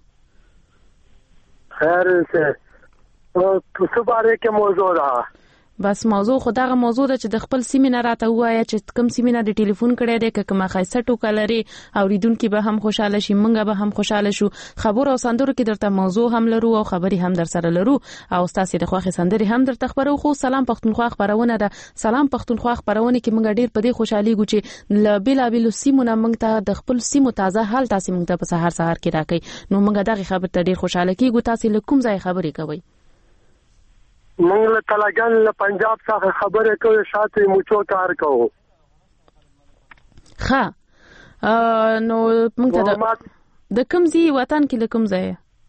خیر څه څه باره کې موضوع ده. بس موضوع خدغه موضوع ده چې د خپل سیمینه راته وایا چې کوم سیمینه د ټلیفون کړی دی که کومه خایسته ټوکه لري اوریدونکو به هم خوشاله شي مونږ به هم خوشاله شو. خبر او سندرو کې درته موضوع هم لرو او خبري هم در سره لرو او تاسو د خوخي سندري هم درته خبرو. خو سلام پښتونخوا خبرونه ده. سلام پښتونخوا خبرونه کې مونږ ډیر په دې خوشحالي ګو چې بلا سیمونه مونږ ته د خپل سیمو تازه حال تاسو مونږ ته په سحر کې راکې. نو مونږ دغه خبر ته ډیر خوشاله کیږو. تاسو له کوم ځای خبرې کوئ؟ مونږ له کلاګان له پنجاب څخه خبرې کوو شاته موچو کار کوو. ها نو مونږ ته د کوم ځای وطن کې له کوم ځای؟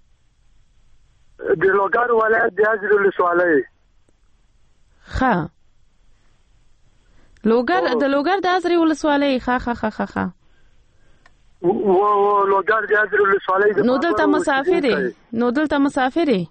د لوګر ولایت د ازرې ولسوالۍ. ها لوګر د ازرې ولسوالۍ. ها لوګر د ازرې ولسوالۍ. نو دلته مسافر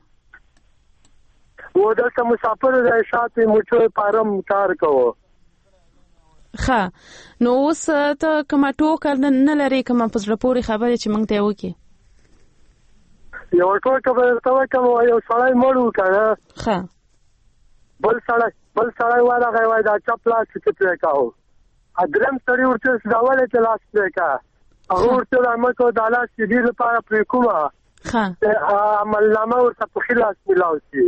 و دلته مسافر د شاته موچو پارم کار کوو. ښه نو اوس ته کومه ټوکه نه لري کومه پزړه پورې خبره چې مونږ ته وکي؟ یو ټوکه به تاسو کوم یو سړی مړو کنه. ښه بل سړی وایي دا چپلا چې پرې کاو ادرم سړی ورته ځاوله چې لاس پرې کا او ورته امکو د لاس دې لپاره پرې کومه ها عملنامه ورته په خلاص ملاوي.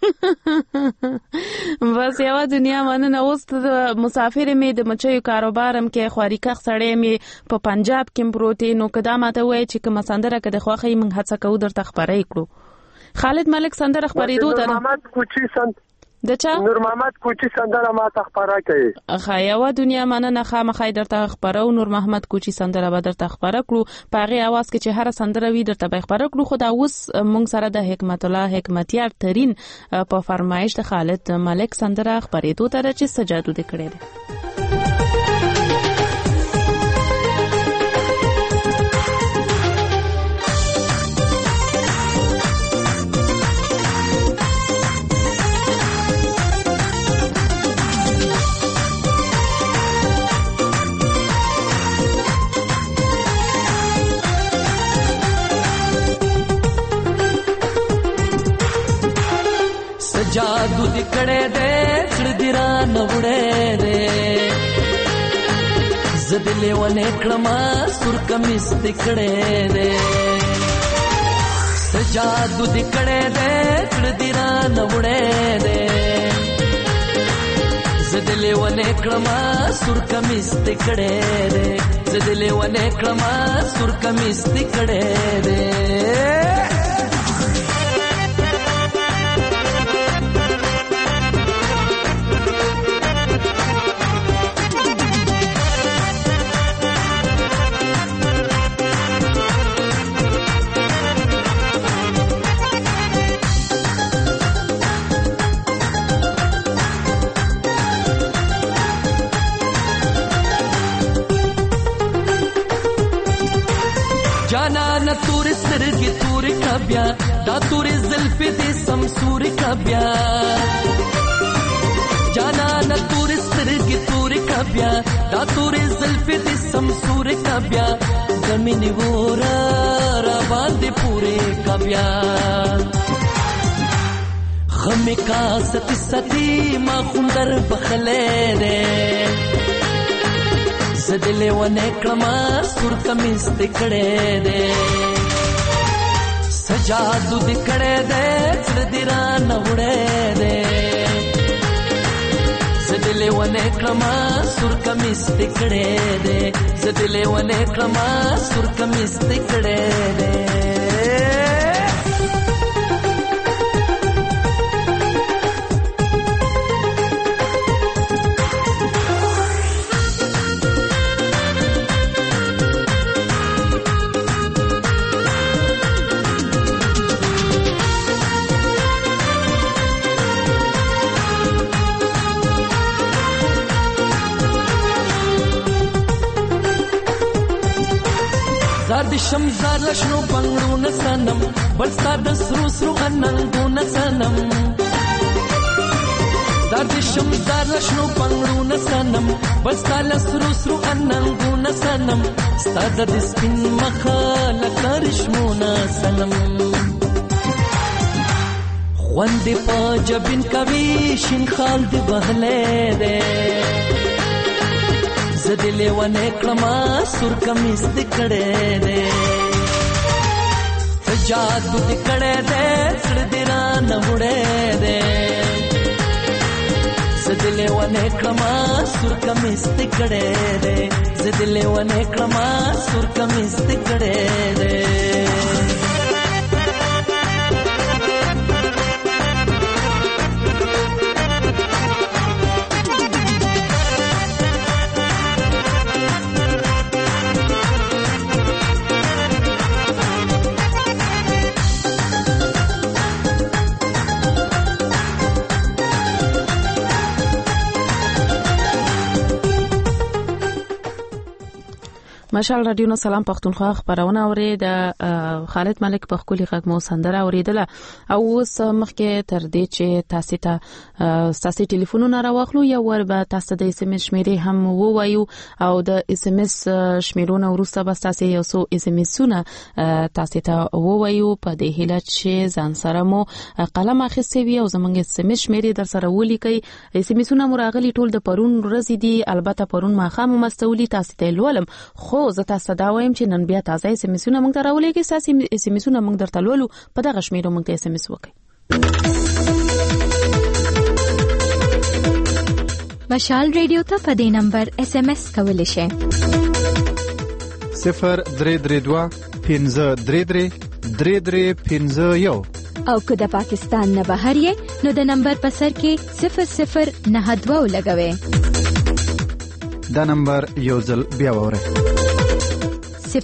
بس یو دنیا مننه. اوس د مسافر می د مچیو کاروبارم کې خواريکخ سړی می په پنجاب کې پروتې. نو کدا ماته وای چې کوم سندره کې د خوخې من هڅه کوو درته خبرې کړو. خالد ملک سندره خبرېدو ته محمد کوچی دچا نور محمد کوچی سندره ما تخبره کوي. خایوا دنیا مننه خامخای درته خبرو. نور محمد کوچی سندره به درته خبره کړو په هغه आवाज کې چې هر سندره وی درته به خبره کړو. خو دا اوس مونږ سره د حکمت الله حکمتیار ترين په فرمایش د خالد ملک سندره خبرېدو ته چې سجادو د کړي. جادو دکڑے دے سردیران وڑے دے زدلے ونے کلما سر کمیس دکڑے دے جادو دکڑے دے سردیران وڑے دے زدلے ونے کلما سر کمیس دکڑے دے زدلے ونے کلما سر کمیس دکڑے دے जाना न तूर سترګې تور کا بیا دا تور زلفې دې سمسور کا بیا जाना न तूर سترګې تور کا بیا دا تور زلفې دې سمسور کا بیا زمینی ورا را باندې پوره کا بیا غمې کا ستی ستی ما خوندر بخلې ده زدلې ونه کړما سور کمیس دکړې ده سجادو دکړې ده زړه دې را نوړې ده زدلې ونه کړما سور کمیس دکړې ده زدلې ونه کړما سور کمیس دکړې ده د شمزار لشنو بنگړو نسنم بل ساده سرو سرو اننګو نسنم د شمزار لشنو بنگړو نسنم بل ساده سرو سرو اننګو نسنم ستاد د سپین مخه لکرشمو نسنم خوند په جبین کوي شین خال دی بهله ده زدلې ونه کړما سور کمیس دکړې ده سجادو دکړې ده زړه دې را نوړې ده زدلې ونه کړما سور کمیس دکړې ده زدلې ونه کړما سور کمیس دکړې ده مشال رادیو نو سلام پښتونخوا خبرونه اوري د خالد ملک په خولي غږ مو سندره اوریدله او اوس مخکې تر دې چې تاسو ټلیفونونه راوخلو یا ور به تاسو د اس ام اس شمیرې هم ووایو او د اس ام اس شمیرونه ورسته به تاسو یو څو اس ام اسونه تاسو ته ووایو په دې هیله چې ځان سره مو قلم اخیستي وي او زمونږ اس ام اس شمیرې در سره ولیکي اس ام اسونه مراغلي ټول د پرون ورځې دي البته پرون ماخام مستولي تاسو ته لولم خو زه تاسو دا وایم چې نن بیا تازه اس ام اسونه موږ راولېږي ساسي اس ام اسونه موږ درته لولو په دغه شمیرو موږ ته اس ام اس وکړئ مشال ریډیو ته په دې نمبر اس ام اس کولی شئ 0332 1533 3351 او که د پاکستان نه بهر یې نو د نمبر په سر کې 0092 لګوئ دا نمبر یو ځل بیا وره 0092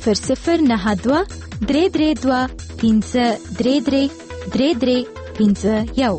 332 1533 3351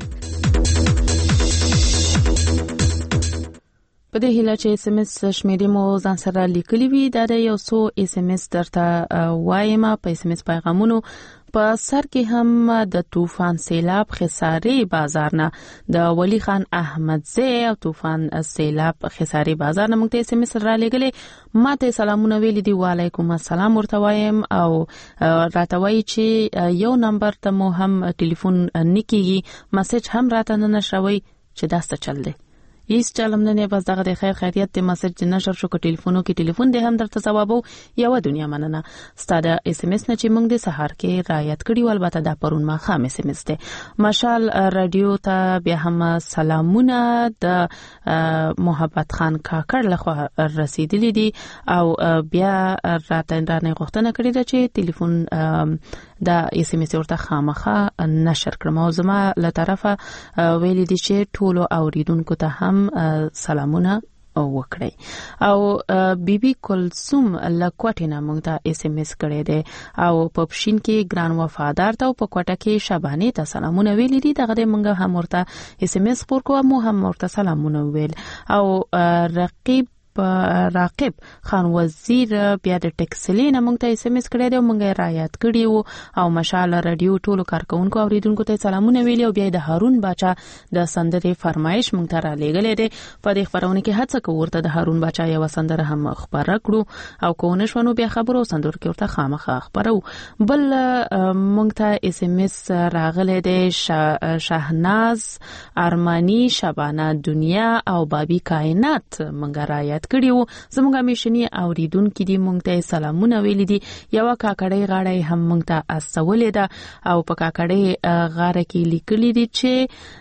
په دې هیله چې اس ام اس شمیرې مو ځان سره لیکلي وي دا د یو څو اس ام اس درته وایم په اس ام اس پیغامونو په سر کې هم د طوفان سیلاب خساري بازار نه د ولی خان احمدزی او طوفان سیلاب خساري بازار نه موږ ته اس ام اس را لګلې ماته سلامونه ویل دي وعلیکم السلام ورته وایم او راتوي چې یو نمبر ته مو هم ټلیفون نکېږي میسج هم راته نه نشوي چې دا څه چل دی هیڅ چلم نه بس دغه د خیر خیریت ته میسج نشر شو کو ټلیفونو کې ټلیفون دې هم درته جوابو یو دنیا مننه ستاده اس ام اس نه چې موږ د سحر کې رعایت کړی ول البته دا پرون ما خام اس ام اس ته مشال رادیو ته بیا هم سلامونه د محبت خان کاکړ لخوا رسیدلې دي او بیا راته نه غوښتنه کړې ده چې ټلیفون دا اس ام اس ورته خامخه نشر کړم او زما له طرفه ویل دي چې ټولو اوریدونکو ته هم سلامونه وکړي او بیبي کلثوم لکوټینا موږ ته اس ام اس کړی دی او په پښین کې ګران وفادار ته او په کوټه کې شبانه ته سلامونه ویل دي دغه موږ هم ورته اس ام اس پور کوو هم ورته سلامونه ویل او رقیب راقب خان وزیر بیا د ټکسلی نه مونږ ته اس ام اس کړی دی مونږ را یاد کړیو او مشال رادیو ټولو کارکونکو اوریدونکو ته سلامونه ویلي او بیا د هارون باچا د سندرې فرمایش مونږ ته را لېږلې دی په دې خبرونه کې هڅه کوو ورته د هارون باچا یو سندره هم خبره کړو او کوونه شونو بیا خبرو سندور کې ورته خامخا خبرو بل مونږ ته اس ام اس راغله دی شاهناز ارمانی شبانه دنیا او بابي کائنات مونږ را یاد کړیو زموږ میشنی اوریدونکو دي مونږ ته سلامونه ویلي دي یو کاکړی غاړی هم مونږ ته اسولې ده او په کاکړی غاړه کې لیکلي دي چې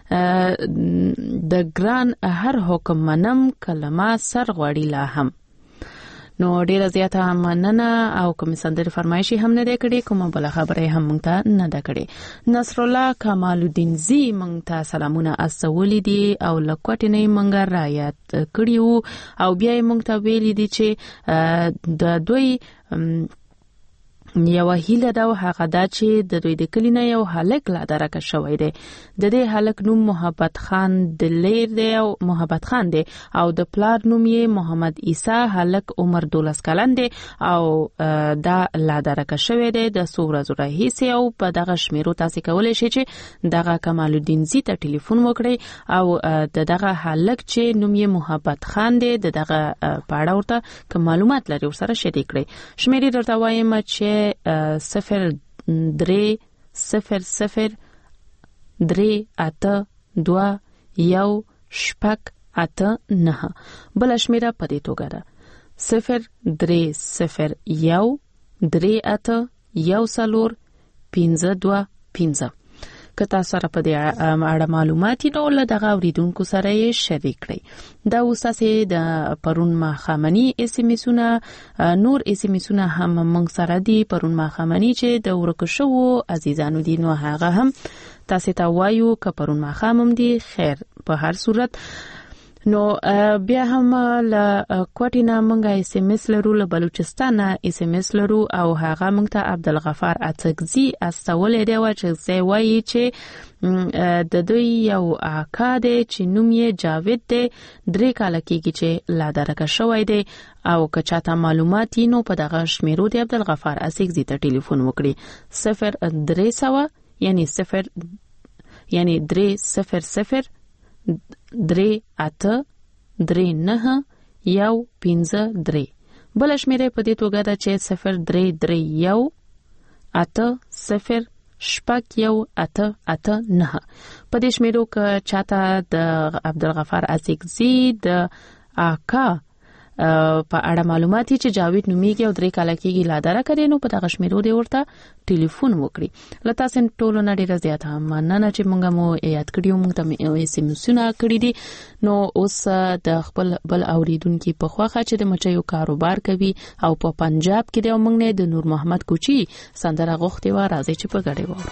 د ګران هر حکم منم کلمه سر غوړی لا هم نو ډیره زیاته مننه او کوم سندرې فرمایشي هم نه کړي کومه بل خبره هم مونږ ته نه ده کړي نصر الله کمال الدین زی مونږ ته سلامونه اسولې دي او لکوټ نه مونږ را یاد کړیو او بیا مونږ ته ویلي دي چې د دوی یو هیله دا هغه دا چې د دوی د کلینه یو هلک لا درکه شوی دی د دې هلک نوم محبت خان دلیر دی او محبت خان دی او د پلار نوم یې محمد عیسی هلک عمر 12 کلن دی او دا لا درکه شوی دی د سورز رئیس او په دغه شمیرو تاسو کولای شئ چې دغه کمال الدین زی ته ټلیفون وکړئ او دغه هلک چې نوم یې محبت خان دی دغه پاړه ورته کوم معلومات لري ورسره شریک کړئ شمیرې درته وایم چې 03-0-3-8-2-1-8-9 بل شمیره په دې توګه ده 03-0-1-8-1-4-5-2-5 کتا سره په دې اړه معلومات نو له دغه اوریدونکو سره یې شریک کړئ دا اوسه د پرون ما خامنی اس ام اسونه نور اس ام اسونه هم موږ سره دی پرون ما خامنی چې د ورکو شو عزیزانو دي نو هغه هم تاسو ته وایو ک پرون ما خامم دي خیر په هر صورت نو بیا هم له کوټینا مونږه اس ام اس لرو له بلوچستان اس ام اس لرو او هغه مونږ ته عبدالغفار اتکزی استولې دی چې زه وایي چې د دوی یو اکا دی چې نوم یې جاوید دی 3 کال کېږي چې لا درکه شوی دی او که چاته معلومات نو په دغه شمیرو دی عبدالغفار اتکزی ته ټلیفون وکړي 0300 یعنی 300 3-8-3-9-1-5-3 بل شمیره په دې توګه ده چې 0-3-3-1-8-0-8-8-9 په دې شمیرو کې چاته د عبدالغفار اتکزی د آکا په اړه معلومات چې جاوید نومیږي او 3 کال کېږي لا دره کړي نو په دغه شمیرو دی ورته ټلیفون وکړي لته سن ټولو نه ډیره زیاته مننه چې مونږه مو یاد کړیو مونږ ته اس ام اسونه کړی دي نو اوس د خپل بل اوریدونکو په خواخه چې د مچیو کاروبار کوي او په پنجاب کې د مونږ نه د نور محمد کوچی سندره غوښتي و راځي چې په غړې وو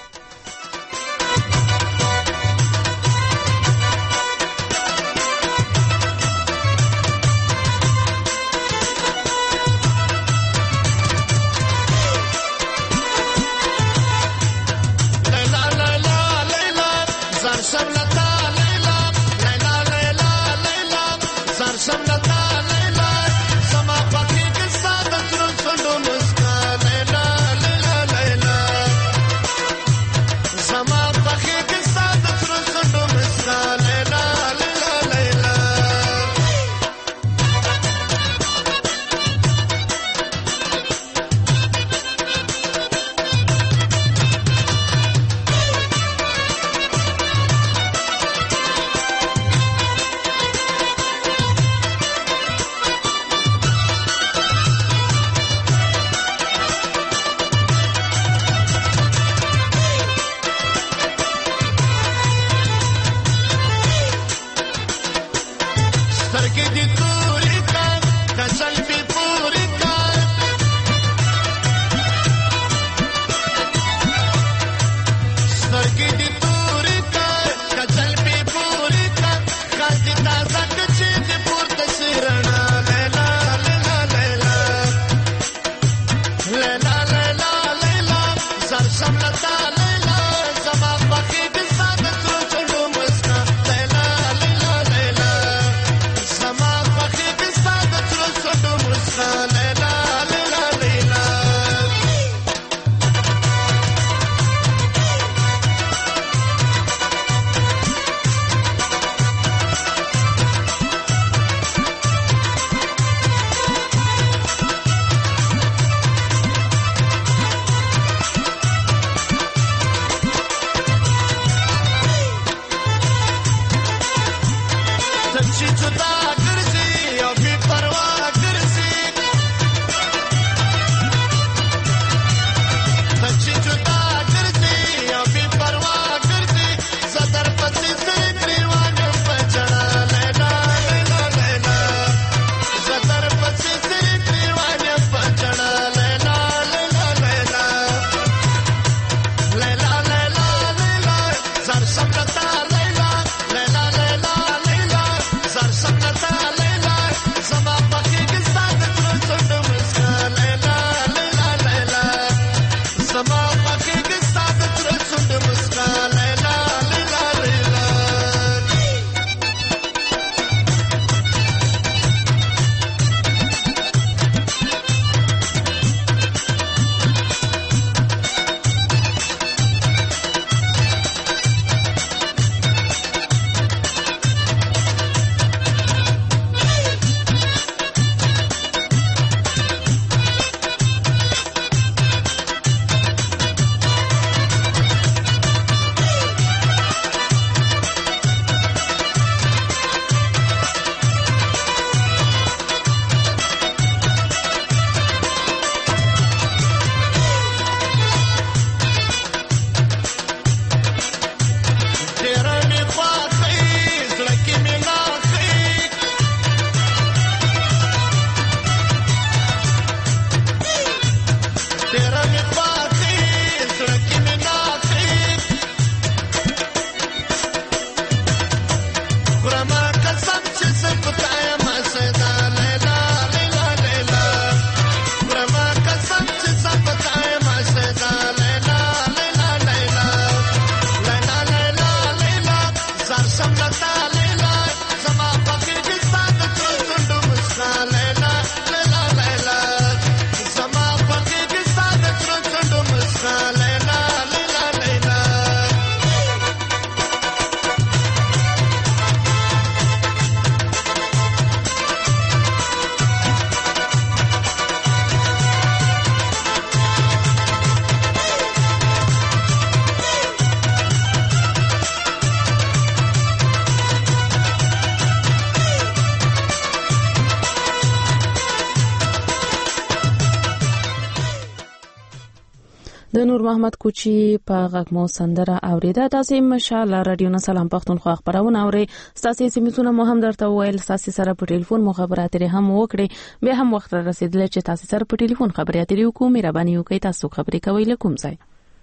د نور محمد کوچی په غږ مو سندره اوریده. تاسو مشال رادیو نه سلام پښتونخوا خبرونه اوري. تاسو سیمه مو هم درته ویل تاسو سره په ټلیفون مخابرات لري هم وکړي. به هم وخت رسیدل چې تاسو سره په ټلیفون خبرې اترې وکړو. مهرباني وکړئ تاسو خبرې کوئ لکم ځای.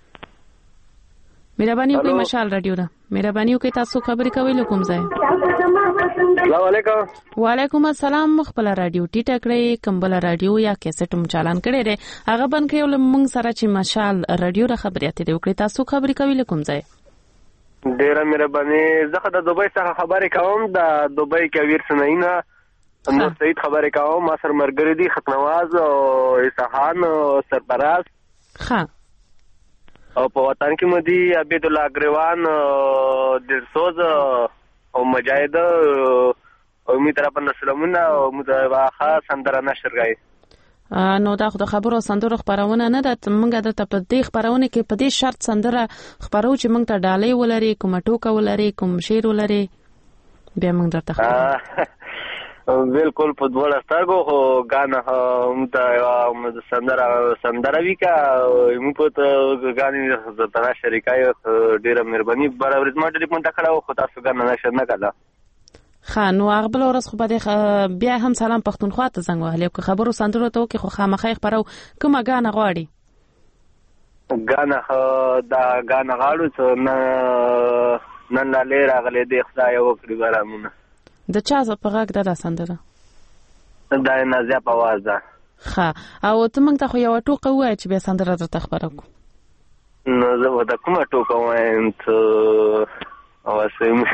مهرباني وکړئ مشال رادیو نه. مهرباني وکړئ تاسو خبرې کوئ لکم ځای. السلام علیکم. وعلیکم السلام. خپل رادیو ټیټه کړئ. کمبل رادیو یا کیسټ هم چالان کړئ لري. هغه بند کړئ موږ سره چې مشال رادیو را خبرې اترې وکړي. تاسو خبرې کوئ لکم ځای. ډیره مهرباني. زه د دوبۍ څخه خبرې کوم. د دوبۍ کویر سنینا نو سید خبرې کوم. ما سره مرګری دي ختنواز او اسحان او سرپراز. ها او په وطن کې مدي عبد الله اگروان درسوز او مجاهد او می طرف نسلمونه او متواخه سندره نشر غي. نو دا خو خبرو سندره خبرونه نه ده. موږ د په دې خبرونه کې په دې شرط سندره خبرو چې موږ ته ډالۍ ولري کوم ټوکه ولري کوم شعر ولري بیا موږ درته خبرو. بالکل په دوړه سترګو خو غانا هم ته سندره وکا مو په غاني د تنا شریکای ډیره مهرباني برابر ما ډېر پونته کړو خو تاسو غانا نشر نه کړه. خانو اغبل ورځ خو بده بیا هم سلام پښتونخوا ته زنګ وهلی او خبرو سندره ته کې خو خامخې خبرو کومه غانا غواړي. غانا دا غانا غاړو څو نن لا راغله د خدای او کړي برامونه د چا په غږ د سندره دا نازیا په आवाज ده. ها او ته موږ ته خو یو ټوکه وای چې بیا سندره درته خبرو کو. نو زه ودا کومه ټوکه وایم ته اوسم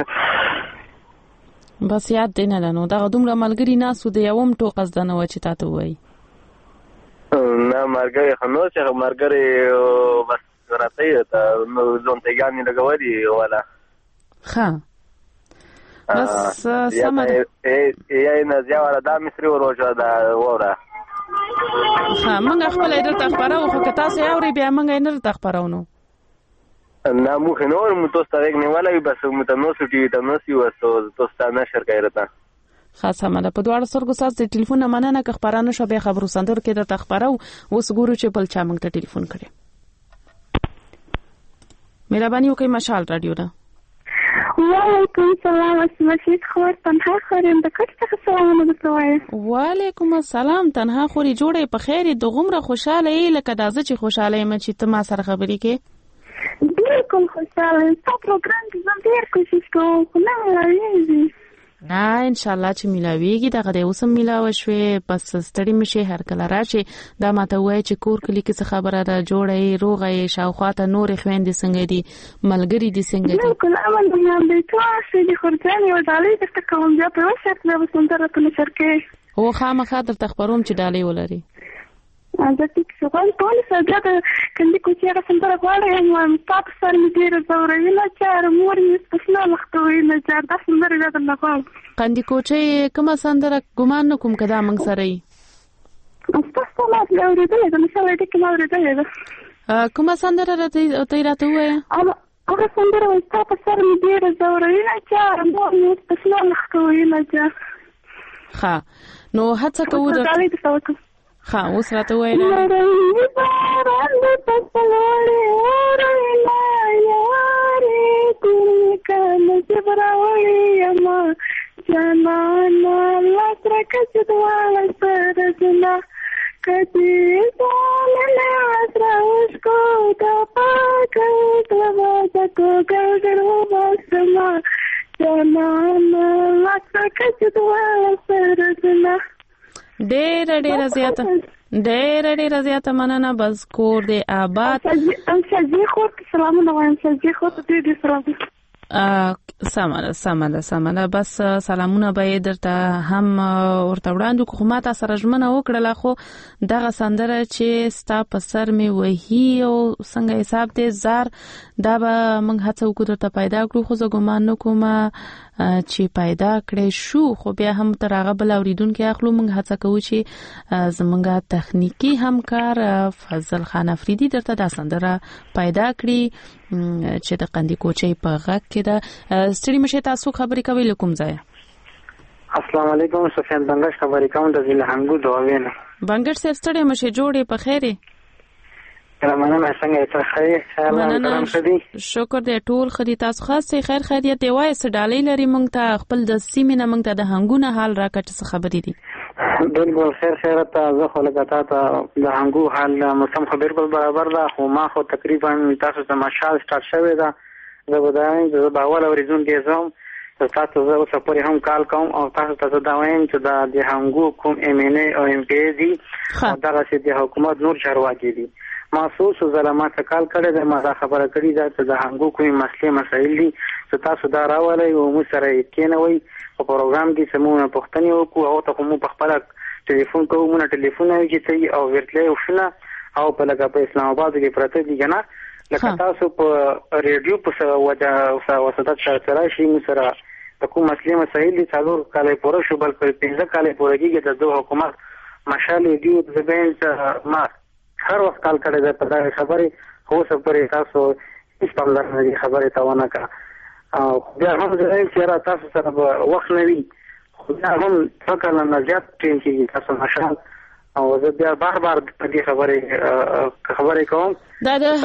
بس یاد دی نه نو دا دومره ملګری ناسو د یوم ټوکه زده نه و چې تاسو وای. نه مرګي خنو چې مرګري بس راته ته نو ځون ته ګانی لګوري ولا. ها بس سمره ای نازیا ولا دا مصری وروجه دا وره. ها موږ خپل درته خبرو خو که تاسو اوري بیا موږ نه درته خبرونو. نه مو خنور مو تاسو ته نه ولا بس مو ته نو سټي ته نو سی وسو تاسو نه نشر کایرته. خاصه مله په دواړو سرګو ساز د ټلیفون مننه که خبرانه شوبې خبرو سندر کې درته خبرو اوس ګورو چې بل چا موږ ته ټلیفون کړي. مهرباني وکړئ مشال رادیو نه. وعلیکم السلام. اسمشید خور تنها خورم د کټ څخه سلامونه درته. وعلیکم السلام. تنها خوري جوړې په خیر د غمره خوشاله ای لکه دازه چې خوشاله یم چې ته ما سره خبرې کې. بالکل خوشاله یم. تاسو پروګرام کې زم ډیر کوشش کوم خو نه راځي. نه ان شاء الله چې ملاويږي دغه د اوسم ملاوي شوي بس ستړي مشه هر کله راشي. دا ماته وای چې کور کلی کې څه خبره ده جوړې روغې شاوخواته نور خويندې څنګه دي ملګری دي څنګه دي. بالکل امن هم دې تاسو دې خورځاني او ډالۍ د کوم بیا په وخت نه وسندره په نشر کې او خامخا در تخبروم چې ډالۍ ولري. زه چې څنګه ټول سره کندي کوچې را سندره غواړم هم تاسو سره مې ډیر زورې نه چار مور مې سپسنه لختوي نه چار د سندره راته نه غواړم. کندي کوچې کومه سندره ګمان نکوم کدا موږ سره یې تاسو ما اورېدلې ده مثلا دې کومه اورېدلې ده کومه سندره راته وایي. هغه سندره تاسو سره مې ډیر زورې نه چار مور مې سپسنه لختوي نه چار. ها نو هڅه کوو ها اوس راته وای نه ډېر زیاته مننه. بس کور دې آباد. شجی خو سلامونه وایم. شجی خو دې سماله بس سلامونه به درته هم ورته وړاندې خو ما تاسو سره ژمنه وکړله خو دغه سندره چې ستا په سر می وਹੀ او څنګه حساب دې زار دا به موږ هڅه وکړو ته پیدا کړو خو زه ګمان نکوم چې پیدا کړې شو خو بیا هم تر هغه بل اوریدونکو اخلو موږ هڅه کوو چې زمونږه تخنیکی همکار فضل خان افریدي درته د سندره پیدا کړي چې د قندی کوچې په غږ کې دا ستړي مشه تاسو خبرې کوي لکم ځای. السلام علیکم سفیان بنگش خبرې کوم د ضلع هنګو دوینه. بنگش صاحب ستړي مشه جوړې په خیره مننه څنګه تاسو مننه شکر دې ټول خدي تاسو خاصه خیر خیریت دی وای سډالې لري مونږ ته خپل د سیمې نه مونږ ته د هنګونه حال راکټ څه خبرې دي بالکل خیر خیرت زه خو لګا ته د هنګو حال موسم خبر برابر ده خو ما خو تقریبا تاسو ته مشال سٹارټ شوی ده زه بدایم چې باول اوریدون کې زوم تاسو زه اوس پرې هم کال کوم او تاسو ته دا وایم چې د هنګو کوم ام ان ای او ام پی دي دا چې د حکومت نور چارواکي دي محسوس زلمات کال کړي د ما خبره کړي دا چې د هنګو کومي مسایل دي چې تاسو دا راولای او مو سره کېنوي په پروګرام کې سمونه پښتني او او ته کوم په خپل ټلیفون کومه ټلیفون یې او ورتلې او شنه او په لګا په اسلام آباد کې پراته دي کنه لکه تاسو په ریډیو په وساتت سره شي سره د کوم مسایل دي څلور کال پوره شو بلکې 15 کال پوره کېږي د دوه حکومت مشالې دی د بینځ ما هر وخت کال کړی دا په خبره خو سفرې تاسو هیڅ په لاره خبره تاونه کا او بیا هم زه چې را تاسو سره وخت نوي خو دا هم فکر نه زیات ټیم کې تاسو مشال او زه بیا بار په دې خبرې کوم دا د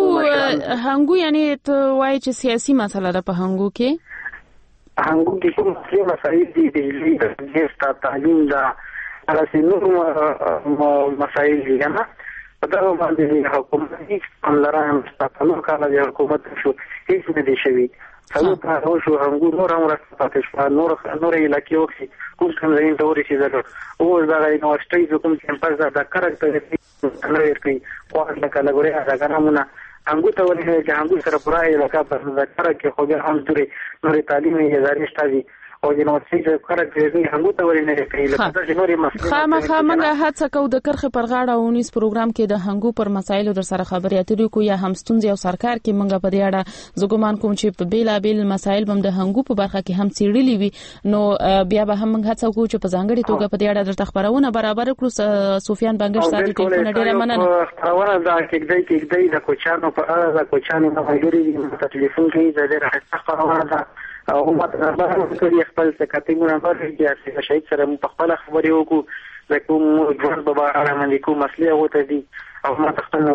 هنګو یعنی ته وایي چې سیاسي مسله ده په هنګو کې هنګو کې کوم مسایل دي د تعلیم دا علاسي نور مسایل دي نه په دا باندې حکومت املران مستقله کاله د حکومت شو هیڅ نه دي شوی څلور کارو شو هنګو نور هم راځي په نور علاقې وکړي کوم څنګه یې توري چې دا او دا یونیورسيټي کوم کیمپس دا کارکټر نه ورکړي او لکه لګوري دا ګرامونه هنګو ته ولې چې هنګو سره پرای علاقہ په ذکر کې خو به هم نور تعلیمي ادارې شته او یونیورسيټي کارکټر هنګو ته ولې نه کوي لکه چې نورې مسلې خامخا موږ هڅه کوو د کرخه پر غاړه او نس پروګرام کې د هنګو پر مسایلو در سره خبرې اترې کو یا هم ستونزې او سرکار کې موږ په دې اړه زګومان کوم چې په بیلابل مسایل بم د هنګو په برخه کې هم سیړلې وي نو بیا به هم موږ هڅه کوو چې په ځانګړي توګه په دې اړه د خبرونه برابر کړو سفیان بنګش ساتي ټلیفون ډیره مننه خبرونه دا کې د کوچانو په اړه د کوچانو په اړه د ټلیفون کې د ډیره خبرونه ده او ما ته د خپل سکاتینګ نمبر کې شهید سره په خپل خبرې وکړو د کوم ژوند په اړه باندې کوم مسلې وته دي او ما ته خپل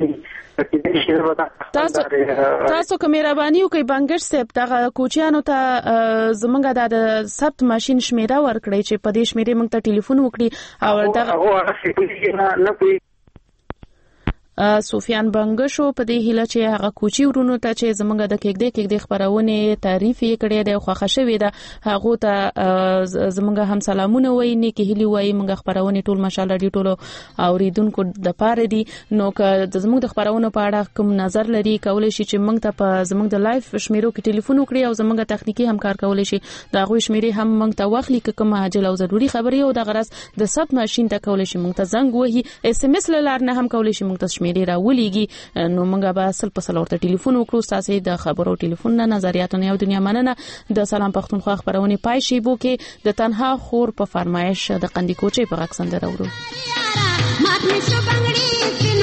تاسو کوم مهرباني وکي بنګش صاحب دا کوچیانو ته زمونږ د ثبت ماشين شمیره ورکړي چې په دې شمیره موږ ته ټلیفون وکړي او دا نه کوي سفیان بنګشو په دې هیله چې هغه کوچی ورونو ته چې زمونږ د کېږدې خبرونه تعریف یې کړی دی خو خوشوي ده هغه ته زمونږ هم سلامونه وایي نه کې هلي وایي موږ خبرونه ټول ماشاءالله دی ټول اوریدونکو د پاره دي نو که زمونږ د خبرونه په اړه کوم نظر لري کولای شي چې موږ ته په زمونږ د لایف شمیرو کې ټلیفون وکړي او زمونږ تخنیکی همکار کولای شي دا غوي شمیرې هم موږ ته واخلي کوم عاجل او ضروري خبرې او د غرض د ثبت ماشين ته کولای شي موږ ته زنګ وهي اس ام اس لار نه هم کولای شي موږ ته ډیره ولېږي نو موږ به اصل په سلورته ټلیفون وکړو تاسو د خبرو ټلیفون نه نظریاتونه یو دنیا مننه د سلام پښتونخوا خبرونه پای شي بو کې د تنها خور په فرمایش د قندی کوچي په غږ سندره ورو